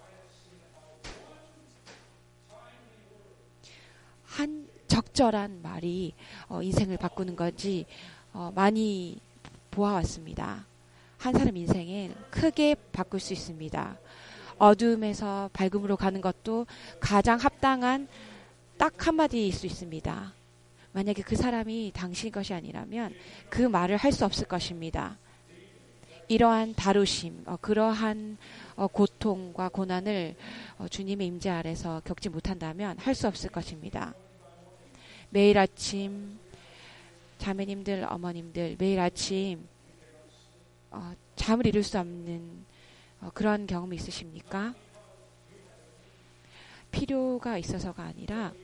한 적절한 말이 인생을 바꾸는 건지 많이 보아왔습니다. 한 사람 인생을 크게 바꿀 수 있습니다. 어둠에서 밝음으로 가는 것도 가장 합당한 딱 한마디일 수 있습니다. 만약에 그 사람이 당신 것이 아니라면 그 말을 할 수 없을 것입니다. 이러한 다루심, 그러한 고통과 고난을 주님의 임재 아래서 겪지 못한다면 할 수 없을 것입니다. 매일 아침 자매님들, 어머님들 매일 아침 잠을 이룰 수 없는 그런 경험이 있으십니까? 필요가 있어서가 아니라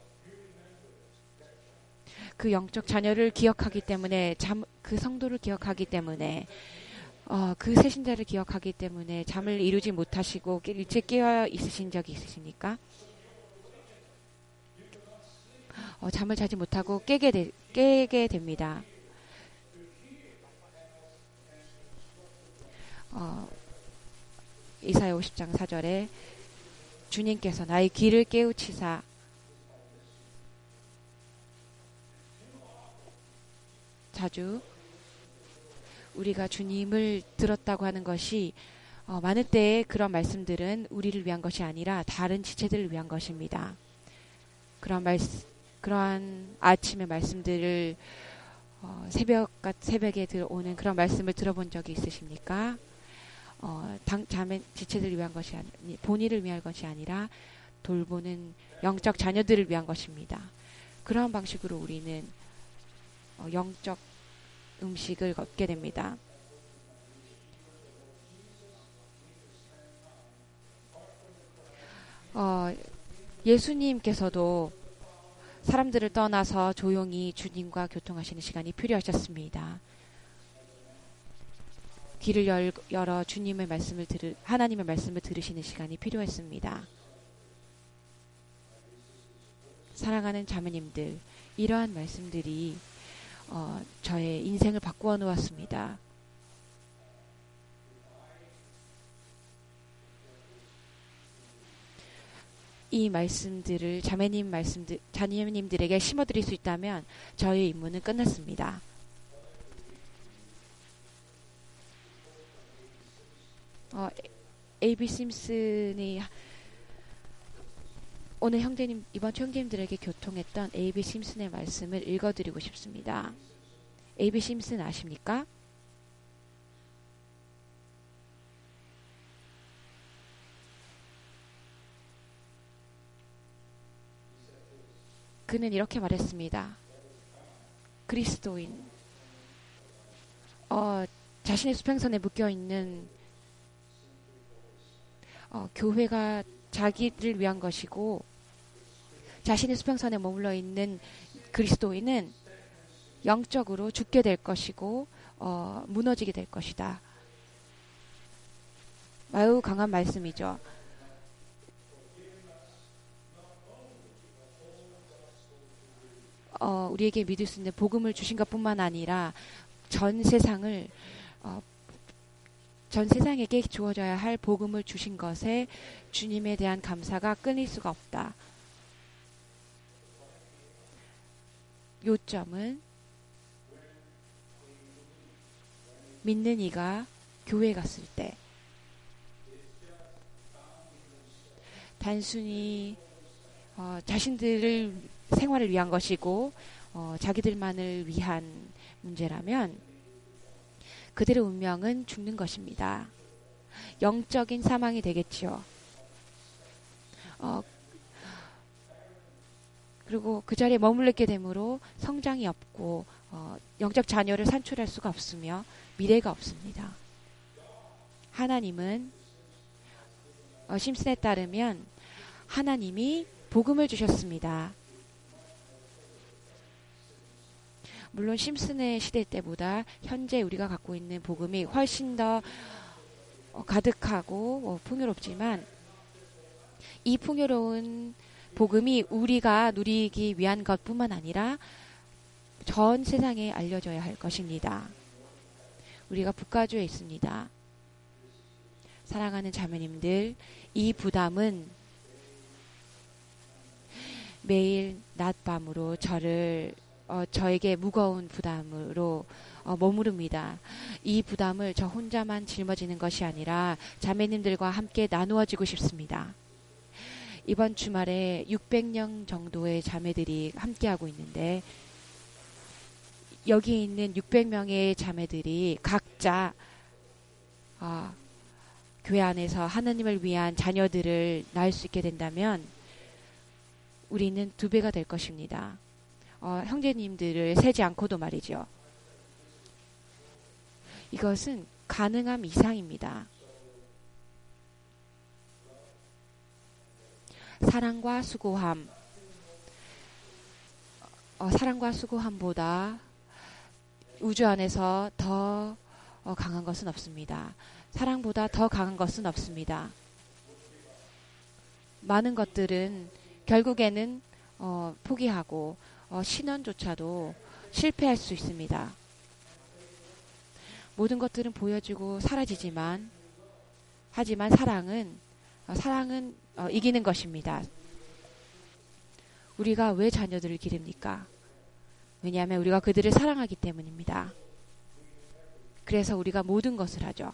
그 영적 자녀를 기억하기 때문에 그 성도를 기억하기 때문에 그 세신자를 기억하기 때문에 잠을 이루지 못하시고 일찍 깨어 있으신 적이 있으십니까? 잠을 자지 못하고 깨게 됩니다. 이사야 50장 4절에 주님께서 나의 귀를 깨우치사 자주 우리가 주님을 들었다고 하는 것이 많을 때에 그런 말씀들은 우리를 위한 것이 아니라 다른 지체들을 위한 것입니다. 그러한 아침의 말씀들을 새벽에 들어오는 그런 말씀을 들어본 적이 있으십니까? 지체들을 위한 것이 아니 본인을 위한 것이 아니라 돌보는 영적 자녀들을 위한 것입니다. 그러한 방식으로 우리는 영적 음식을 얻게 됩니다. 예수님께서도 사람들을 떠나서 조용히 주님과 교통하시는 시간이 필요하셨습니다. 귀를 열어 주님의 말씀을 하나님의 말씀을 들으시는 시간이 필요했습니다. 사랑하는 자매님들, 이러한 말씀들이 저의 인생을 바꾸어 놓았습니다. 이 말씀들을 자매님들에게 심어드릴 수 있다면 저의 임무는 끝났습니다. A.B. 심슨이 오늘 이번 주 형제님들에게 교통했던 A.B. 심슨의 말씀을 읽어드리고 싶습니다. A.B. 심슨 아십니까? 그는 이렇게 말했습니다. 그리스도인, 자신의 수평선에 묶여있는 교회가 자기를 위한 것이고 자신의 수평선에 머물러 있는 그리스도인은 영적으로 죽게 될 것이고 무너지게 될 것이다. 매우 강한 말씀이죠. 우리에게 믿을 수 있는 복음을 주신 것뿐만 아니라 전 세상에게 주어져야 할 복음을 주신 것에 주님에 대한 감사가 끊일 수가 없다. 요점은 믿는 이가 교회 갔을 때 단순히 자신들을 생활을 위한 것이고 자기들만을 위한 문제라면 그들의 운명은 죽는 것입니다. 영적인 사망이 되겠지요. 그리고 그 자리에 머물게 되므로 성장이 없고 영적 자녀를 산출할 수가 없으며 미래가 없습니다. 하나님은 심슨에 따르면 하나님이 복음을 주셨습니다. 물론 심슨의 시대 때보다 현재 우리가 갖고 있는 복음이 훨씬 더 가득하고 풍요롭지만 이 풍요로운 복음이 우리가 누리기 위한 것뿐만 아니라 전 세상에 알려져야 할 것입니다. 우리가 북가주에 있습니다. 사랑하는 자매님들, 이 부담은 매일 낮밤으로 저를 저에게 무거운 부담으로 머무릅니다. 이 부담을 저 혼자만 짊어지는 것이 아니라 자매님들과 함께 나누어지고 싶습니다. 이번 주말에 600명 정도의 자매들이 함께하고 있는데 여기 있는 600명의 자매들이 각자 교회 안에서 하나님을 위한 자녀들을 낳을 수 있게 된다면 우리는 2배가 될 것입니다. 형제님들을 세지 않고도 말이죠. 이것은 가능함 이상입니다. 사랑과 수고함, 사랑과 수고함보다 우주 안에서 더 강한 것은 없습니다. 사랑보다 더 강한 것은 없습니다. 많은 것들은 결국에는 포기하고 신원조차도 실패할 수 있습니다. 모든 것들은 보여지고 사라지지만 하지만 사랑은 이기는 것입니다. 우리가 왜 자녀들을 기릅니까? 왜냐하면 우리가 그들을 사랑하기 때문입니다. 그래서 우리가 모든 것을 하죠.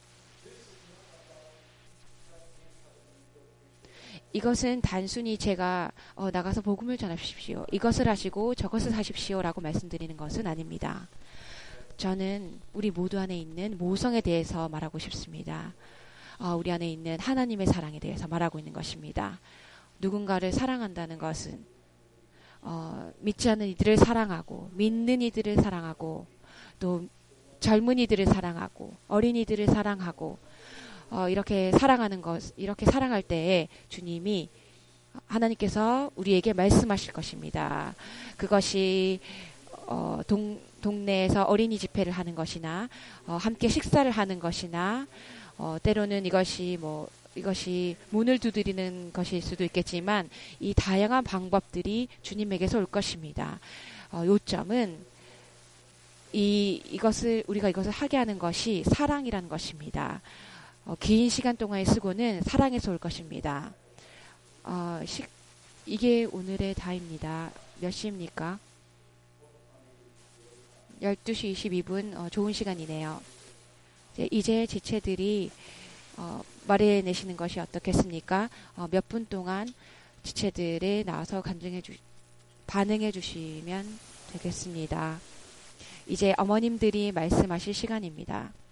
이것은 단순히 제가 나가서 복음을 전하십시오, 이것을 하시고 저것을 하십시오라고 말씀드리는 것은 아닙니다. 저는 우리 모두 안에 있는 모성에 대해서 말하고 싶습니다. 우리 안에 있는 하나님의 사랑에 대해서 말하고 있는 것입니다. 누군가를 사랑한다는 것은 믿지 않는 이들을 사랑하고 믿는 이들을 사랑하고 또 젊은이들을 사랑하고 어린이들을 사랑하고 이렇게 사랑하는 것, 이렇게 사랑할 때에 주님이 하나님께서 우리에게 말씀하실 것입니다. 그것이 동네에서 어린이 집회를 하는 것이나 함께 식사를 하는 것이나 때로는 이것이 문을 두드리는 것일 수도 있겠지만 이 다양한 방법들이 주님에게서 올 것입니다. 요점은 우리가 이것을 하게 하는 것이 사랑이라는 것입니다. 긴 시간 동안의 수고는 사랑에서 올 것입니다. 이게 오늘의 다입니다. 몇 시입니까? 12시 22분. 좋은 시간이네요. 이제 지체들이 말해내시는 것이 어떻겠습니까? 몇 분 동안 지체들에 나와서 반응해 주시면 되겠습니다. 이제 어머님들이 말씀하실 시간입니다.